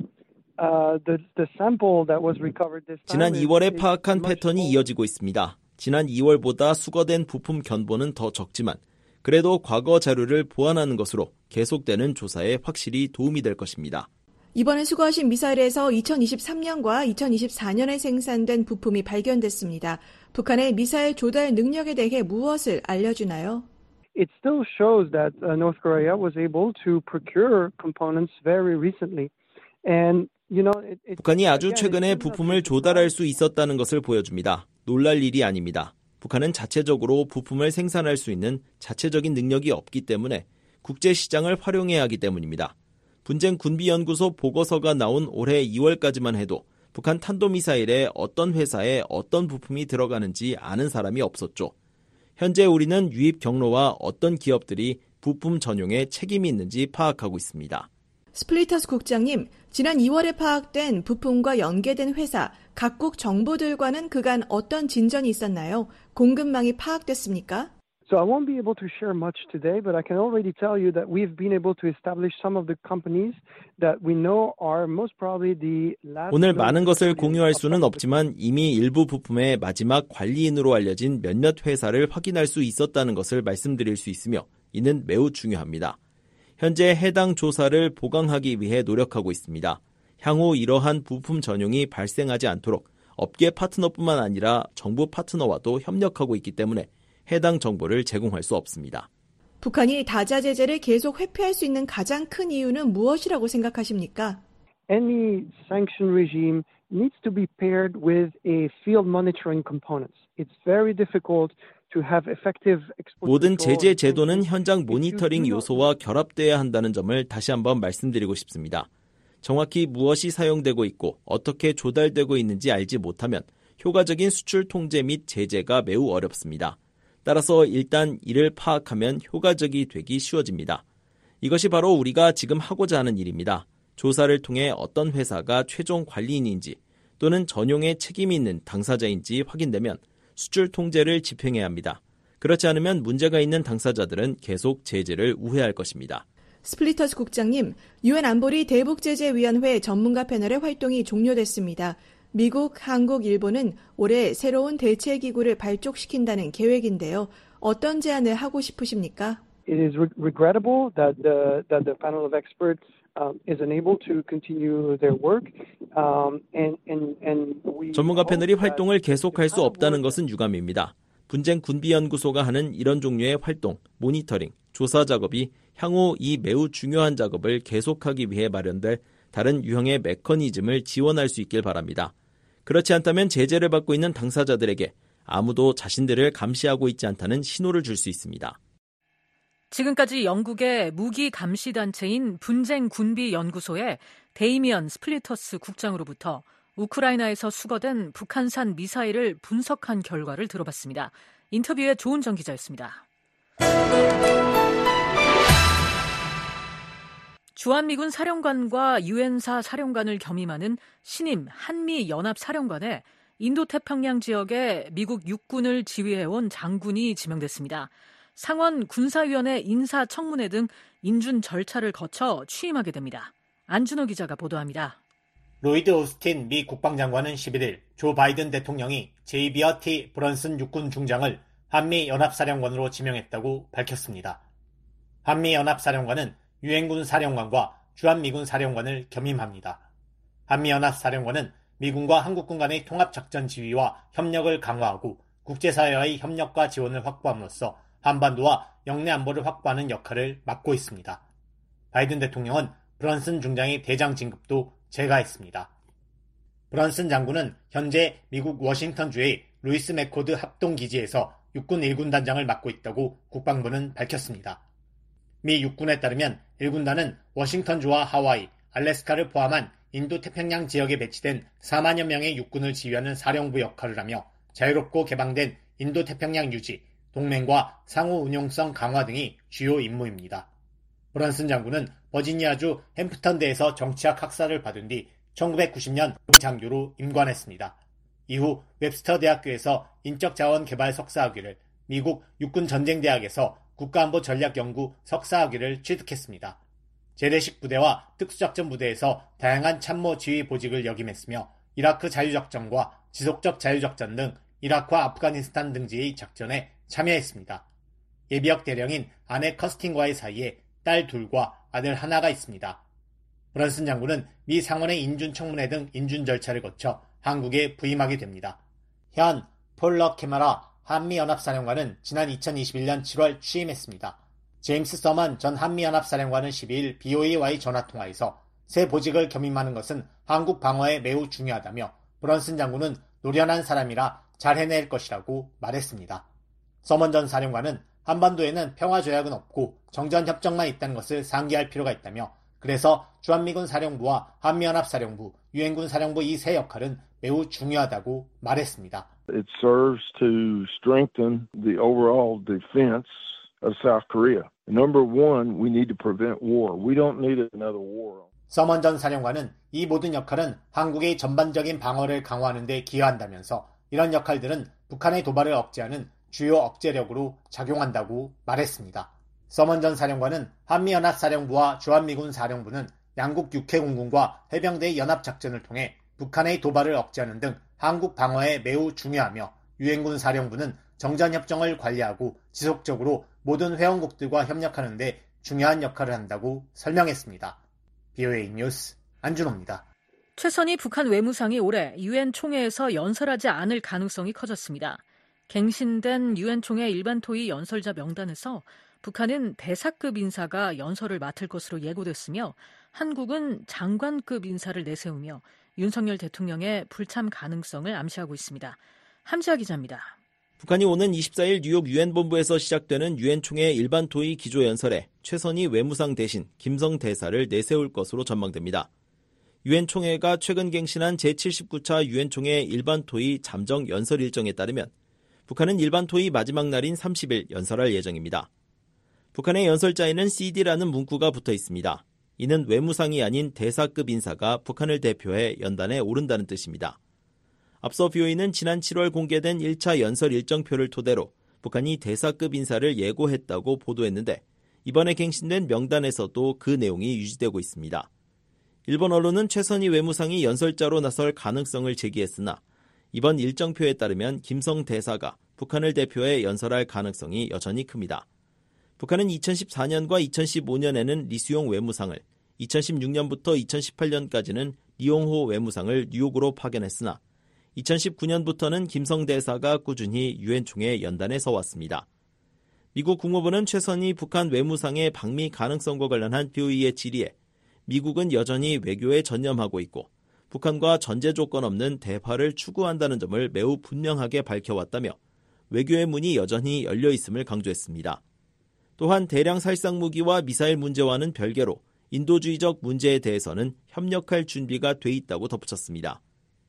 Speaker 20: The sample that was recovered this time
Speaker 8: 지난 2월에 파악한 패턴이 이어지고 있습니다. 지난 2월보다 수거된 부품 견보는 더 적지만 그래도 과거 자료를 보완하는 것으로 계속되는 조사에 확실히 도움이 될 것입니다.
Speaker 19: 이번에 수거하신 미사일에서 2023년과 2024년에 생산된 부품이 발견됐습니다. 북한의 미사일 조달 능력에 대해 무엇을 알려주나요?
Speaker 20: It still shows that North Korea was able to procure components very recently. And
Speaker 8: 북한이 아주 최근에 부품을 조달할 수 있었다는 것을 보여줍니다. 놀랄 일이 아닙니다. 북한은 자체적으로 부품을 생산할 수 있는 자체적인 능력이 없기 때문에 국제시장을 활용해야 하기 때문입니다. 분쟁군비연구소 보고서가 나온 올해 2월까지만 해도 북한 탄도미사일에 어떤 회사에 어떤 부품이 들어가는지 아는 사람이 없었죠. 현재 우리는 유입 경로와 어떤 기업들이 부품 전용에 책임이 있는지 파악하고 있습니다.
Speaker 19: 스플리터스 국장님, 지난 2월에 파악된 부품과 연계된 회사, 각국 정부들과는 그간 어떤 진전이 있었나요? 공급망이 파악됐습니까?
Speaker 20: So I won't be able to share much today, but I can already tell you that we've been able to establish some of the companies that we know are most probably the last.
Speaker 8: 오늘 많은 것을 공유할 수는 없지만 이미 일부 부품의 마지막 관리인으로 알려진 몇몇 회사를 확인할 수 있었다는 것을 말씀드릴 수 있으며 이는 매우 중요합니다. 현재 해당 조사를 보강하기 위해 노력하고 있습니다. 향후 이러한 부품 전용이 발생하지 않도록 업계 파트너뿐만 아니라 정부 파트너와도 협력하고 있기 때문에 해당 정보를 제공할 수 없습니다.
Speaker 19: 북한이 다자제재를 계속 회피할 수 있는 가장 큰 이유는 무엇이라고 생각하십니까?
Speaker 20: Any sanction regime needs to be paired with a field monitoring components. It's very difficult to have effective export.
Speaker 8: 모든 제재 제도는 현장 모니터링 요소와 결합돼야 한다는 점을 다시 한번 말씀드리고 싶습니다. 정확히 무엇이 사용되고 있고 어떻게 조달되고 있는지 알지 못하면 효과적인 수출 통제 및 제재가 매우 어렵습니다. 따라서 일단 이를 파악하면 효과적이 되기 쉬워집니다. 이것이 바로 우리가 지금 하고자 하는 일입니다. 조사를 통해 어떤 회사가 최종 관리인인지 또는 전용에 책임이 있는 당사자인지 확인되면 수출 통제를 집행해야 합니다. 그렇지 않으면 문제가 있는 당사자들은 계속 제재를 우회할 것입니다.
Speaker 19: 스플리터스 국장님, 유엔 안보리 대북제재위원회 전문가 패널의 활동이 종료됐습니다. 미국, 한국, 일본은 올해 새로운 대체기구를 발족시킨다는 계획인데요. 어떤 제안을 하고 싶으십니까?
Speaker 20: It is regrettable that the panel of experts is unable to continue their work.
Speaker 8: 전문가 패널이 활동을 계속할 수 없다는 것은 유감입니다. 분쟁군비연구소가 하는 이런 종류의 활동, 모니터링, 조사 작업이 향후 이 매우 중요한 작업을 계속하기 위해 마련될 다른 유형의 메커니즘을 지원할 수 있길 바랍니다. 그렇지 않다면 제재를 받고 있는 당사자들에게 아무도 자신들을 감시하고 있지 않다는 신호를 줄 수 있습니다.
Speaker 3: 지금까지 영국의 무기 감시 단체인 분쟁군비연구소의 데이미언 스플리터스 국장으로부터 우크라이나에서 수거된 북한산 미사일을 분석한 결과를 들어봤습니다. 인터뷰에 조은정 기자였습니다. 주한미군 사령관과 유엔사 사령관을 겸임하는 신임 한미연합사령관에 인도태평양 지역에 미국 육군을 지휘해온 장군이 지명됐습니다. 상원 군사위원회 인사청문회 등 인준 절차를 거쳐 취임하게 됩니다. 안준호 기자가 보도합니다.
Speaker 10: 로이드 오스틴 미 국방장관은 11일 조 바이든 대통령이 제이비어 T. 브런슨 육군 중장을 한미연합사령관으로 지명했다고 밝혔습니다. 한미연합사령관은 유엔군 사령관과 주한미군 사령관을 겸임합니다. 한미연합사령관은 미군과 한국군 간의 통합작전 지휘와 협력을 강화하고 국제사회와의 협력과 지원을 확보함으로써 한반도와 영내 안보를 확보하는 역할을 맡고 있습니다. 바이든 대통령은 브런슨 중장의 대장 진급도 제거했습니다. 브런슨 장군은 현재 미국 워싱턴주의 루이스 맥코드 합동기지에서 육군 1군 단장을 맡고 있다고 국방부는 밝혔습니다. 미 육군에 따르면 1군단은 워싱턴주와 하와이, 알래스카를 포함한 인도태평양 지역에 배치된 4만여 명의 육군을 지휘하는 사령부 역할을 하며 자유롭고 개방된 인도태평양 유지, 동맹과 상호 운용성 강화 등이 주요 임무입니다. 브런슨 장군은 버지니아주 햄프턴대에서 정치학 학사를 받은 뒤 1990년 장교로 임관했습니다. 이후 웹스터 대학교에서 인적자원 개발 석사학위를, 미국 육군전쟁대학에서 국가안보전략연구 석사학위를 취득했습니다. 재래식 부대와 특수작전 부대에서 다양한 참모 지휘 보직을 역임했으며 이라크 자유작전과 지속적 자유작전 등 이라크와 아프가니스탄 등지의 작전에 참여했습니다. 예비역 대령인 아내 커스틴과의 사이에 딸 둘과 아들 하나가 있습니다. 브런슨 장군은 미 상원의 인준청문회 등 인준 절차를 거쳐 한국에 부임하게 됩니다. 현 폴러 캐마라 한미연합사령관은 지난 2021년 7월 취임했습니다. 제임스 서먼 전 한미연합사령관은 12일 BOA와의 전화통화에서 새 보직을 겸임하는 것은 한국 방어에 매우 중요하다며 브런슨 장군은 노련한 사람이라 잘 해낼 것이라고 말했습니다. 서먼 전 사령관은 한반도에는 평화조약은 없고 정전협정만 있다는 것을 상기할 필요가 있다며 그래서 주한미군 사령부와 한미연합사령부, 유엔군 사령부 이 세 역할은 매우 중요하다고 말했습니다.
Speaker 21: It serves to strengthen the overall defense of South Korea. Number one, we need to prevent war. We don't need another war.
Speaker 10: 서먼 전 사령관은 이 모든 역할은 한국의 전반적인 방어를 강화하는 데 기여한다면서 이런 역할들은 북한의 도발을 억제하는 주요 억제력으로 작용한다고 말했습니다. 서먼 전 사령관은 한미연합사령부와 주한미군 사령부는 양국 육해공군과 해병대의 연합작전을 통해 북한의 도발을 억제하는 등 한국 방어에 매우 중요하며 유엔군 사령부는 정전협정을 관리하고 지속적으로 모든 회원국들과 협력하는 데 중요한 역할을 한다고 설명했습니다. BOA 뉴스 안준호입니다.
Speaker 3: 최선희 북한 외무상이 올해 유엔 총회에서 연설하지 않을 가능성이 커졌습니다. 갱신된 유엔 총회 일반 토의 연설자 명단에서 북한은 대사급 인사가 연설을 맡을 것으로 예고됐으며 한국은 장관급 인사를 내세우며 윤석열 대통령의 불참 가능성을 암시하고 있습니다. 함지아 기자입니다.
Speaker 8: 북한이 오는 24일 뉴욕 유엔 본부에서 시작되는 유엔 총회 일반 토의 기조연설에 최선희 외무상 대신 김성 대사를 내세울 것으로 전망됩니다. 유엔 총회가 최근 갱신한 제79차 유엔 총회 일반 토의 잠정 연설 일정에 따르면 북한은 일반 토의 마지막 날인 30일 연설할 예정입니다. 북한의 연설자에는 CD라는 문구가 붙어 있습니다. 이는 외무상이 아닌 대사급 인사가 북한을 대표해 연단에 오른다는 뜻입니다. 앞서 BOA는 지난 7월 공개된 1차 연설 일정표를 토대로 북한이 대사급 인사를 예고했다고 보도했는데 이번에 갱신된 명단에서도 그 내용이 유지되고 있습니다. 일본 언론은 최선희 외무상이 연설자로 나설 가능성을 제기했으나 이번 일정표에 따르면 김성 대사가 북한을 대표해 연설할 가능성이 여전히 큽니다. 북한은 2014년과 2015년에는 리수용 외무상을, 2016년부터 2018년까지는 리용호 외무상을 뉴욕으로 파견했으나 2019년부터는 김성 대사가 꾸준히 유엔 총회 연단에 서왔습니다. 미국 국무부는 최선희 북한 외무상의 방미 가능성과 관련한 BOA의 질의에 미국은 여전히 외교에 전념하고 있고 북한과 전제 조건 없는 대화를 추구한다는 점을 매우 분명하게 밝혀왔다며 외교의 문이 여전히 열려 있음을 강조했습니다. 또한 대량 살상 무기와 미사일 문제와는 별개로 인도주의적 문제에 대해서는 협력할 준비가 돼 있다고 덧붙였습니다.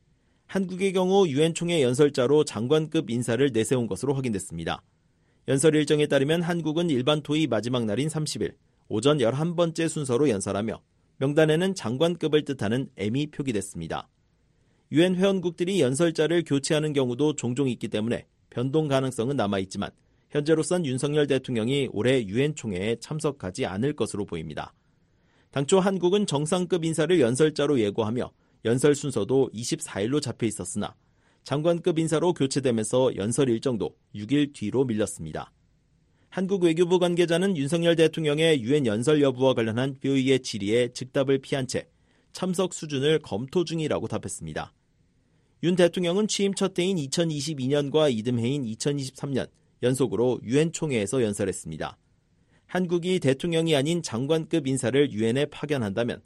Speaker 8: 한국의 경우 유엔 총회 연설자로 장관급 인사를 내세운 것으로 확인됐습니다. 연설 일정에 따르면 한국은 일반 토의 마지막 날인 30일 오전 11번째 순서로 연설하며 명단에는 장관급을 뜻하는 M이 표기됐습니다. 유엔 회원국들이 연설자를 교체하는 경우도 종종 있기 때문에 변동 가능성은 남아있지만 현재로선 윤석열 대통령이 올해 유엔 총회에 참석하지 않을 것으로 보입니다. 당초 한국은 정상급 인사를 연설자로 예고하며 연설 순서도 24일로 잡혀 있었으나 장관급 인사로 교체되면서 연설 일정도 6일 뒤로 밀렸습니다. 한국 외교부 관계자는 윤석열 대통령의 유엔 연설 여부와 관련한 BOA의 질의에 즉답을 피한 채 참석 수준을 검토 중이라고 답했습니다. 윤 대통령은 취임 첫 해인 2022년과 이듬해인 2023년 연속으로 유엔 총회에서 연설했습니다. 한국이 대통령이 아닌 장관급 인사를 유엔에 파견한다면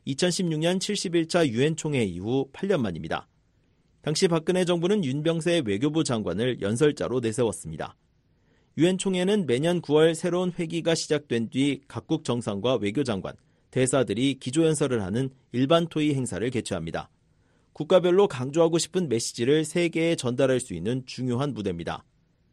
Speaker 8: 2016년 71차 유엔 총회 이후 8년 만입니다. 당시 박근혜 정부는 윤병세 외교부 장관을 연설자로 내세웠습니다. 유엔 총회는 매년 9월 새로운 회기가 시작된 뒤 각국 정상과 외교장관, 대사들이 기조연설을 하는 일반 토의 행사를 개최합니다. 국가별로 강조하고 싶은 메시지를 세계에 전달할 수 있는 중요한 무대입니다.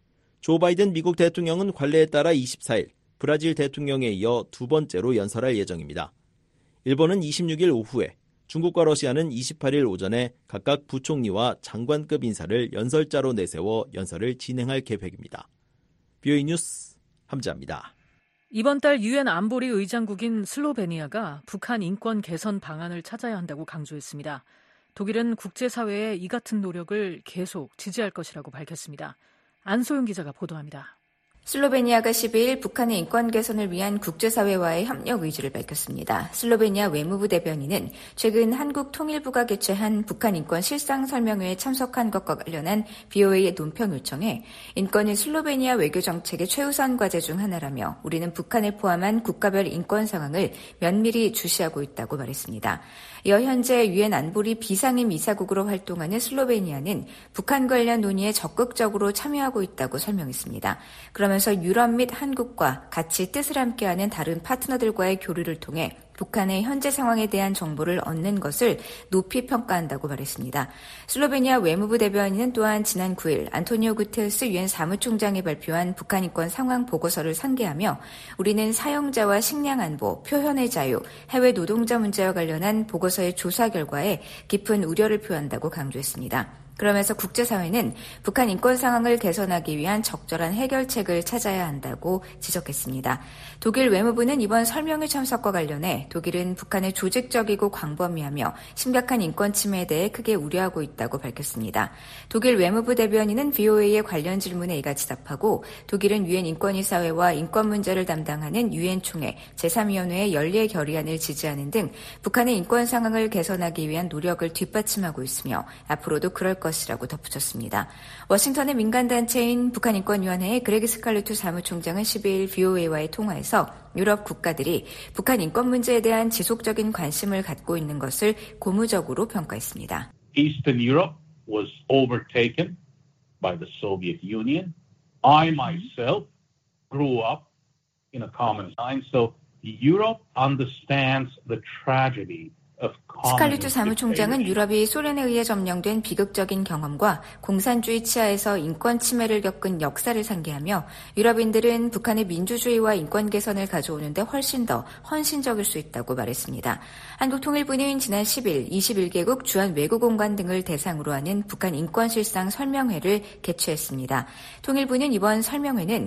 Speaker 8: 조 바이든 미국 대통령은 관례에 따라 24일 브라질 대통령에 이어 두 번째로 연설할 예정입니다. 일본은 26일 오후에, 중국과 러시아는 28일 오전에 각각 부총리와 장관급 인사를 연설자로 내세워 연설을 진행할 계획입니다. BOE 뉴스 함지아입니다.
Speaker 3: 이번 달 유엔 안보리 의장국인 슬로베니아가 북한 인권 개선 방안을 찾아야 한다고 강조했습니다. 독일은 국제사회의 이 같은 노력을 계속 지지할 것이라고 밝혔습니다. 안소영 기자가 보도합니다.
Speaker 9: 슬로베니아가 12일 북한의 인권 개선을 위한 국제사회와의 협력 의지를 밝혔습니다. 슬로베니아 외무부 대변인은 최근 한국 통일부가 개최한 북한 인권 실상 설명회에 참석한 것과 관련한 BOA의 논평 요청에 인권은 슬로베니아 외교정책의 최우선 과제 중 하나라며 우리는 북한을 포함한 국가별 인권 상황을 면밀히 주시하고 있다고 말했습니다. 이어 현재 유엔 안보리 비상임 이사국으로 활동하는 슬로베니아는 북한 관련 논의에 적극적으로 참여하고 있다고 설명했습니다. 그러면서 유럽 및 한국과 같이 뜻을 함께하는 다른 파트너들과의 교류를 통해 북한의 현재 상황에 대한 정보를 얻는 것을 높이 평가한다고 말했습니다. 슬로베니아 외무부 대변인은 또한 지난 9일 안토니오 구테르스 유엔 사무총장이 발표한 북한 인권 상황 보고서를 상기하며 우리는 사형자와 식량 안보, 표현의 자유, 해외 노동자 문제와 관련한 보고서의 조사 결과에 깊은 우려를 표한다고 강조했습니다. 그러면서 국제사회는 북한 인권 상황을 개선하기 위한 적절한 해결책을 찾아야 한다고 지적했습니다. 독일 외무부는 이번 설명회 참석과 관련해 독일은 북한의 조직적이고 광범위하며 심각한 인권 침해에 대해 크게 우려하고 있다고 밝혔습니다. 독일 외무부 대변인은 BOA의 관련 질문에 이같이 답하고 독일은 유엔 인권이사회와 인권 문제를 담당하는 유엔 총회 제3위원회의 연례 결의안을 지지하는 등 북한의 인권 상황을 개선하기 위한 노력을 뒷받침하고 있으며 앞으로도 그럴 것이라고 덧붙였습니다. 워싱턴의 민간단체인 북한인권위원회의 그레그 스칼루트 사무총장은 12일 BOA와의 통화에서 유럽 국가들이 북한 인권 문제에 대한 지속적인 관심을 갖고 있는 것을 고무적으로 평가했습니다.
Speaker 1: Eastern Europe was overtaken by the Soviet Union. I myself grew up in a common time, so Europe understands the tragedy.
Speaker 9: 스칼루트 사무총장은 유럽이 소련에 의해 점령된 비극적인 경험과 공산주의 치하에서 인권 침해를 겪은 역사를 상기하며 유럽인들은 북한의 민주주의와 인권 개선을 가져오는데 훨씬 더 헌신적일 수 있다고 말했습니다. 한국통일부는 지난 10일 21개국 주한 외교공관 등을 대상으로 하는 북한 인권 실상 설명회를 개최했습니다. 통일부는 이번 설명회는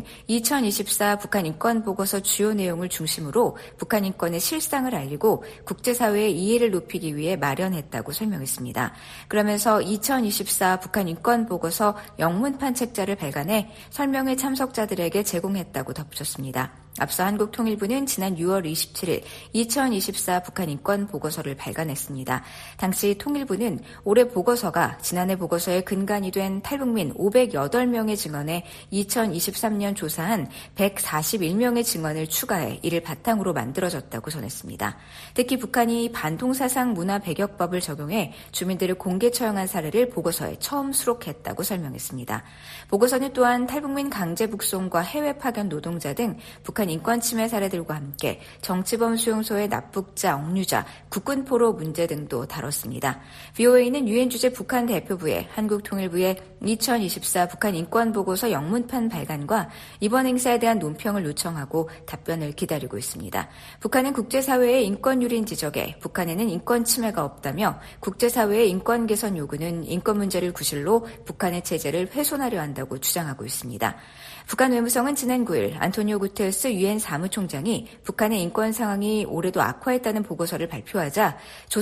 Speaker 9: 2024 북한 인권 보고서 주요 내용을 중심으로 북한 인권의 실상을 알리고 국제사회의 이해를 높이기 위해 마련했다고 설명했습니다. 그러면서 2024 북한 인권 보고서 영문판 책자를 발간해 설명회 참석자들에게 제공했다고 덧붙였습니다. 앞서 한국통일부는 지난 6월 27일 2024 북한 인권 보고서를 발간했습니다. 당시 통일부는 올해 보고서가 지난해 보고서의 근간이 된 탈북민 508명의 증언에 2023년 조사한 141명의 증언을 추가해 이를 바탕으로 만들어졌다고 전했습니다. 특히 북한이 반동사상 문화 배격법을 적용해 주민들을 공개 처형한 사례를 보고서에 처음 수록했다고 설명했습니다. 보고서는 또한 탈북민 강제 북송과 해외 파견 노동자 등 북한 인권 침해 사례들과 함께 정치범 수용소의 납북자, 억류자, 국군포로 문제 등도 다뤘습니다. BOA는 유엔 주재 북한 대표부에 한국통일부의 2024 북한 인권 보고서 영문판 발간과 이번 행사에 대한 논평을 요청하고 답변을 기다리고 있습니다. 북한은 국제사회의 인권 유린 지적에 북한에는 인권 침해가 없다며 국제사회의 인권 개선 요구는 인권 문제를 구실로 북한의 체제를 훼손하려 한다고 주장하고 있습니다. 북한 외무성은 지난 9일 안토니오 구테르스 유엔 사무총장이 북한의 인권 상황이 올해도 악화했다는 보고서를 발표하자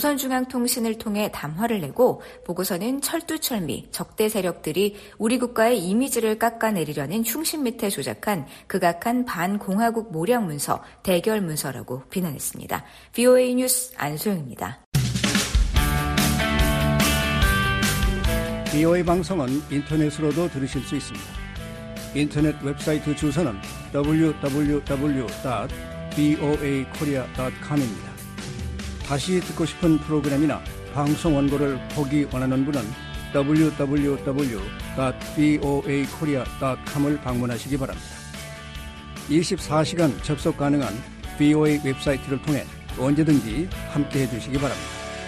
Speaker 9: 조선중앙통신을 통해 담화를 내고 보고서는 철두철미 적대 세력들이 우리 국가의 이미지를 깎아내리려는 흉심 밑에 조작한 극악한 반공화국 모략 문서, 대결 문서라고 비난했습니다. BOA 뉴스 안소영입니다.
Speaker 11: BOA 방송은 인터넷으로도 들으실 수 있습니다. 인터넷 웹사이트 주소는 www.voakorea.com입니다. 다시 듣고 싶은 프로그램이나 방송 원고를 보기 원하는 분은 www.voakorea.com을 방문하시기 바랍니다. 24시간 접속 가능한 VOA 웹사이트를 통해 언제든지 함께해 주시기 바랍니다.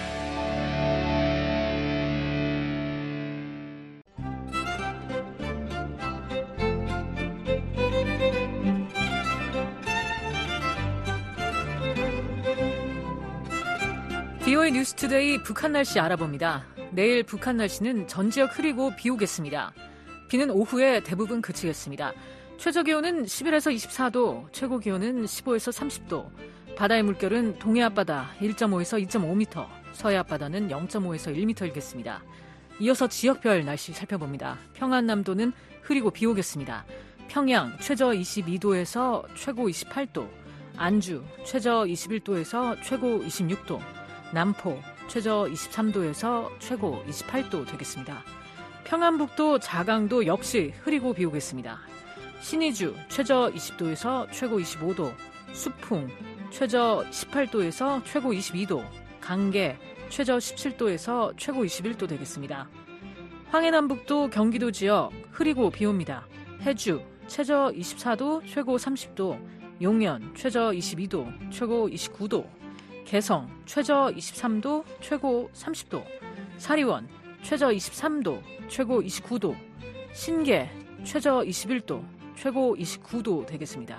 Speaker 3: VOA 뉴스투데이 북한 날씨 알아봅니다. 내일 북한 날씨는 전 지역 흐리고 비 오겠습니다. 비는 오후에 대부분 그치겠습니다. 최저기온은 11에서 24도, 최고기온은 15에서 30도, 바다의 물결은 동해 앞바다 1.5에서 2.5m, 서해 앞바다는 0.5에서 1m이겠습니다. 이어서 지역별 날씨 살펴봅니다. 평안남도는 흐리고 비 오겠습니다. 평양 최저 22도에서 최고 28도, 안주 최저 21도에서 최고 26도, 남포 최저 23도에서 최고 28도 되겠습니다. 평안북도 자강도 역시 흐리고 비 오겠습니다. 신의주 최저 20도에서 최고 25도, 수풍 최저 18도에서 최고 22도, 강계 최저 17도에서 최고 21도 되겠습니다. 황해남북도 경기도 지역 흐리고 비 옵니다. 해주 최저 24도, 최고 30도, 용연 최저 22도, 최고 29도, 개성 최저 23도, 최고 30도, 사리원 최저 23도, 최고 29도, 신계 최저 21도, 최고 29도 되겠습니다.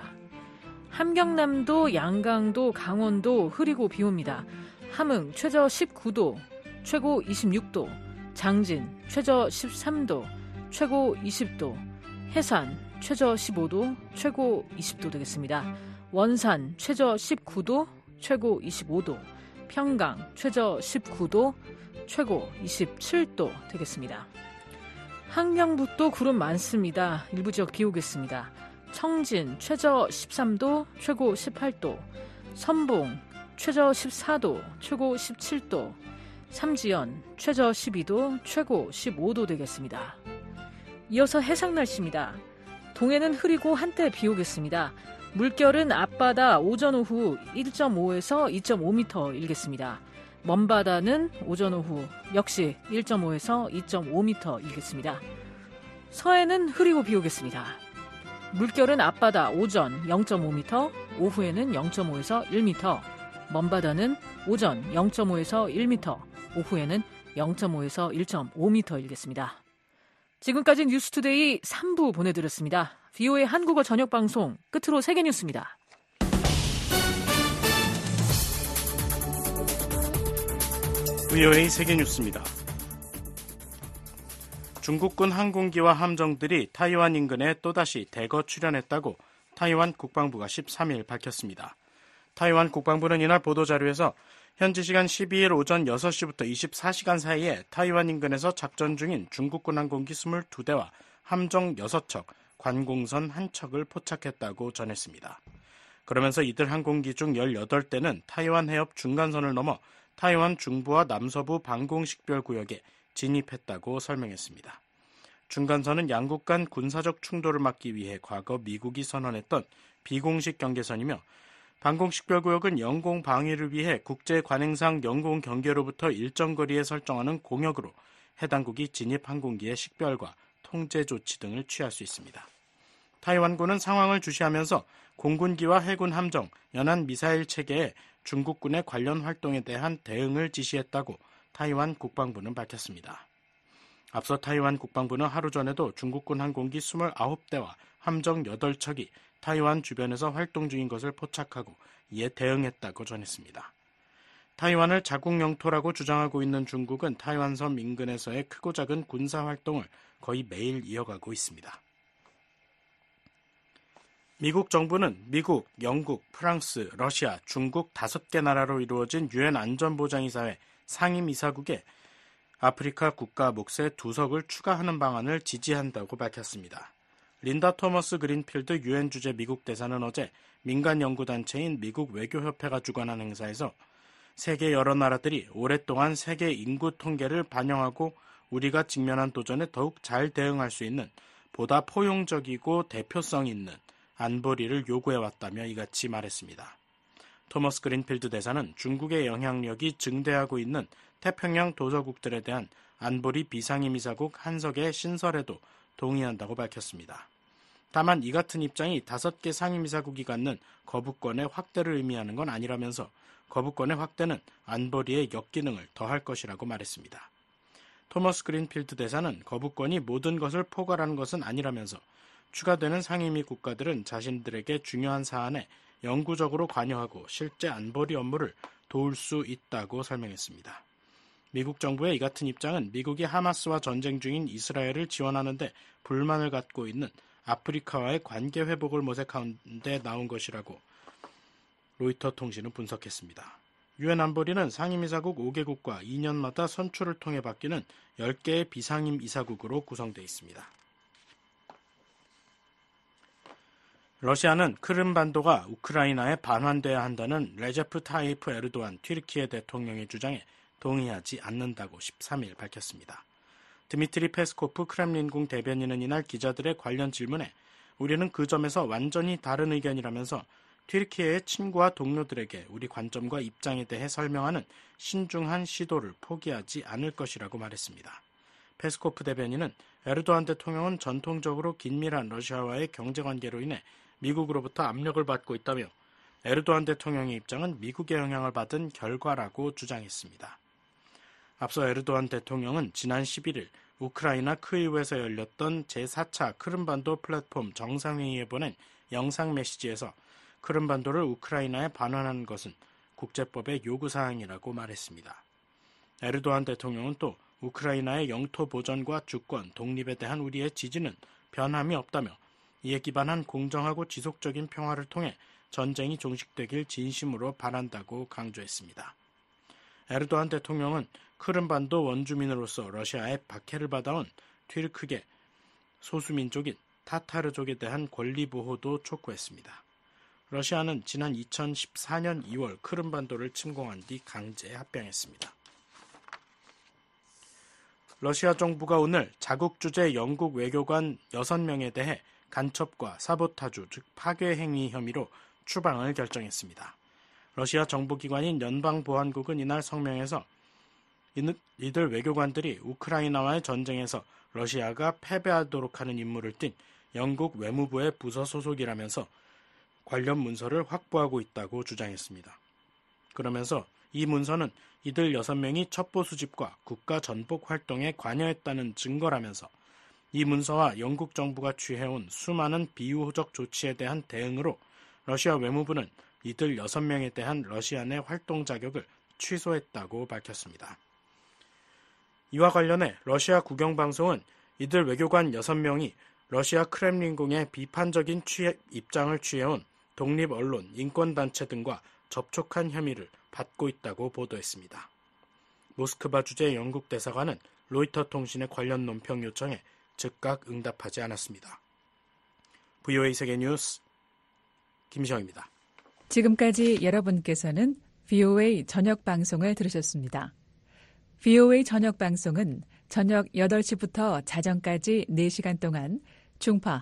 Speaker 3: 함경남도, 양강도, 강원도 흐리고 비 옵니다. 함흥 최저 19도, 최고 26도, 장진 최저 13도, 최고 20도, 해산 최저 15도, 최고 20도 되겠습니다. 원산 최저 19도, 최고 25도, 평강 최저 19도, 최고 27도 되겠습니다. 함경북도 구름 많습니다. 일부 지역 비 오겠습니다. 청진 최저 13도, 최고 18도, 선봉 최저 14도, 최고 17도, 삼지연 최저 12도, 최고 15도 되겠습니다. 이어서 해상 날씨입니다. 동해는 흐리고 한때 비 오겠습니다. 물결은 앞바다 오전 오후 1.5에서 2.5m 일겠습니다. 먼바다는 오전 오후 역시 1.5에서 2.5m 일겠습니다. 서해는 흐리고 비 오겠습니다. 물결은 앞바다 오전 0.5m, 오후에는 0.5에서 1m, 먼바다는 오전 0.5에서 1m, 오후에는 0.5에서 1.5m 일겠습니다. 지금까지 뉴스투데이 3부 보내드렸습니다. VOA 한국어 저녁방송 끝으로 세계뉴스입니다.
Speaker 5: VOA 세계뉴스입니다. 중국군 항공기와 함정들이 타이완 인근에 또다시 대거 출현했다고 타이완 국방부가 13일 밝혔습니다. 타이완 국방부는 이날 보도자료에서 현지 시간 12일 오전 6시부터 24시간 사이에 타이완 인근에서 작전 중인 중국군 항공기 22대와 함정 6척, 관공선 1척을 포착했다고 전했습니다. 그러면서 이들 항공기 중 18대는 타이완 해협 중간선을 넘어 타이완 중부와 남서부 방공식별구역에 진입했다고 설명했습니다. 중간선은 양국 간 군사적 충돌을 막기 위해 과거 미국이 선언했던 비공식 경계선이며 방공식별구역은 영공 방위를 위해 국제관행상 영공 경계로부터 일정 거리에 설정하는 공역으로 해당국이 진입 항공기의 식별과 통제 조치 등을 취할 수 있습니다. 타이완군은 상황을 주시하면서 공군기와 해군 함정, 연안 미사일 체계에 중국군의 관련 활동에 대한 대응을 지시했다고 타이완 국방부는 밝혔습니다. 앞서 타이완 국방부는 하루 전에도 중국군 항공기 29대와 함정 8척이 타이완 주변에서 활동 중인 것을 포착하고 이에 대응했다고 전했습니다. 타이완을 자국 영토라고 주장하고 있는 중국은 타이완 섬 인근에서의 크고 작은 군사 활동을 거의 매일 이어가고 있습니다. 미국 정부는 미국, 영국, 프랑스, 러시아, 중국 5개 나라로 이루어진 유엔 안전보장이사회 상임이사국에 아프리카 국가 몫의 2석을 추가하는 방안을 지지한다고 밝혔습니다. 린다 토머스 그린필드 유엔 주재 미국 대사는 어제 민간 연구단체인 미국 외교협회가 주관한 행사에서 세계 여러 나라들이 오랫동안 세계 인구 통계를 반영하고 우리가 직면한 도전에 더욱 잘 대응할 수 있는 보다 포용적이고 대표성 있는 안보리를 요구해왔다며 이같이 말했습니다. 토머스 그린필드 대사는 중국의 영향력이 증대하고 있는 태평양 도서국들에 대한 안보리 비상임이사국 한석의 신설에도 동의한다고 밝혔습니다. 다만 이 같은 입장이 5개 상임이사국이 갖는 거부권의 확대를 의미하는 건 아니라면서 거부권의 확대는 안보리의 역기능을 더할 것이라고 말했습니다. 토머스 그린필드 대사는 거부권이 모든 것을 포괄하는 것은 아니라면서 추가되는 상임위 국가들은 자신들에게 중요한 사안에 영구적으로 관여하고 실제 안보리 업무를 도울 수 있다고 설명했습니다. 미국 정부의 이 같은 입장은 미국이 하마스와 전쟁 중인 이스라엘을 지원하는 데 불만을 갖고 있는 아프리카와의 관계 회복을 모색하는데 나온 것이라고 로이터 통신은 분석했습니다. 유엔 안보리는 상임이사국 5개국과 2년마다 선출을 통해 바뀌는 10개의 비상임 이사국으로 구성되어 있습니다. 러시아는 크림반도가 우크라이나에 반환돼야 한다는 레제프 타이프 에르도안 튀르키예 대통령의 주장에 동의하지 않는다고 13일 밝혔습니다. 드미트리 페스코프 크렘린궁 대변인은 이날 기자들의 관련 질문에 우리는 그 점에서 완전히 다른 의견이라면서 튀르키예의 친구와 동료들에게 우리 관점과 입장에 대해 설명하는 신중한 시도를 포기하지 않을 것이라고 말했습니다. 페스코프 대변인은 에르도안 대통령은 전통적으로 긴밀한 러시아와의 경제관계로 인해 미국으로부터 압력을 받고 있다며 에르도안 대통령의 입장은 미국의 영향을 받은 결과라고 주장했습니다. 앞서 에르도안 대통령은 지난 11일 우크라이나 크이우에서 열렸던 제4차 크림반도 플랫폼 정상회의에 보낸 영상 메시지에서 크림반도를 우크라이나에 반환하는 것은 국제법의 요구사항이라고 말했습니다. 에르도안 대통령은 또 우크라이나의 영토 보전과 주권, 독립에 대한 우리의 지지는 변함이 없다며 이에 기반한 공정하고 지속적인 평화를 통해 전쟁이 종식되길 진심으로 바란다고 강조했습니다. 에르도안 대통령은 크림반도 원주민으로서 러시아의 박해를 받아온 튀르크계 소수민족인 타타르족에 대한 권리 보호도 촉구했습니다. 러시아는 지난 2014년 2월 크림반도를 침공한 뒤 강제 합병했습니다. 러시아 정부가 오늘 자국 주재 영국 외교관 6명에 대해 간첩과 사보타주, 즉 파괴 행위 혐의로 추방을 결정했습니다. 러시아 정부기관인 연방보안국은 이날 성명에서 이들 외교관들이 우크라이나와의 전쟁에서 러시아가 패배하도록 하는 임무를 띈 영국 외무부의 부서 소속이라면서 관련 문서를 확보하고 있다고 주장했습니다. 그러면서 이 문서는 이들 6명이 첩보 수집과 국가 전복 활동에 관여했다는 증거라면서 이 문서와 영국 정부가 취해온 수많은 비유호적 조치에 대한 대응으로 러시아 외무부는 이들 6명에 대한 러시아 내 활동 자격을 취소했다고 밝혔습니다. 이와 관련해 러시아 국영방송은 이들 외교관 6명이 러시아 크렘린궁의 비판적인 입장을 취해온 독립언론, 인권단체 등과 접촉한 혐의를 받고 있다고 보도했습니다. 모스크바 주재 영국 대사관은 로이터 통신의 관련 논평 요청에 즉각 응답하지 않았습니다. VOA 세계뉴스 김시영입니다.
Speaker 3: 지금까지 여러분께서는 VOA 저녁 방송을 들으셨습니다. VOA 저녁 방송은 저녁 8시부터 자정까지 4시간 동안 중파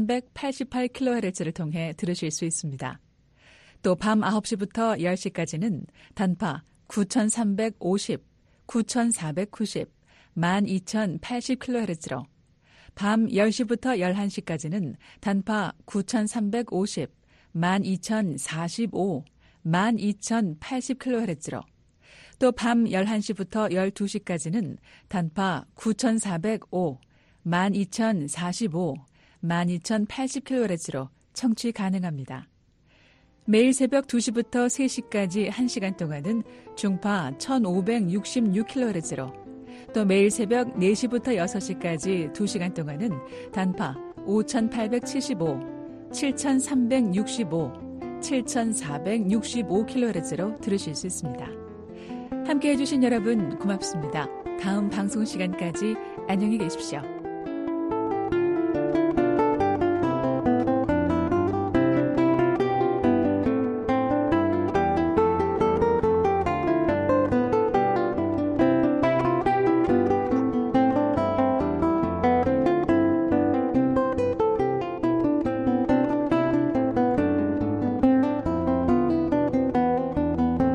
Speaker 3: 1188kHz를 통해 들으실 수 있습니다. 또 밤 9시부터 10시까지는 단파 9350, 9490, 12080kHz로 밤 10시부터 11시까지는 단파 9350, 12045, 12080kHz로 또 밤 11시부터 12시까지는 단파 9405, 12045, 12080kHz로 청취 가능합니다. 매일 새벽 2시부터 3시까지 1시간 동안은 중파 1566kHz로 또 매일 새벽 4시부터 6시까지 2시간 동안은 단파 5875, 7365, 7465kHz로 들으실 수 있습니다. 함께해 주신 여러분 고맙습니다. 다음 방송 시간까지 안녕히 계십시오.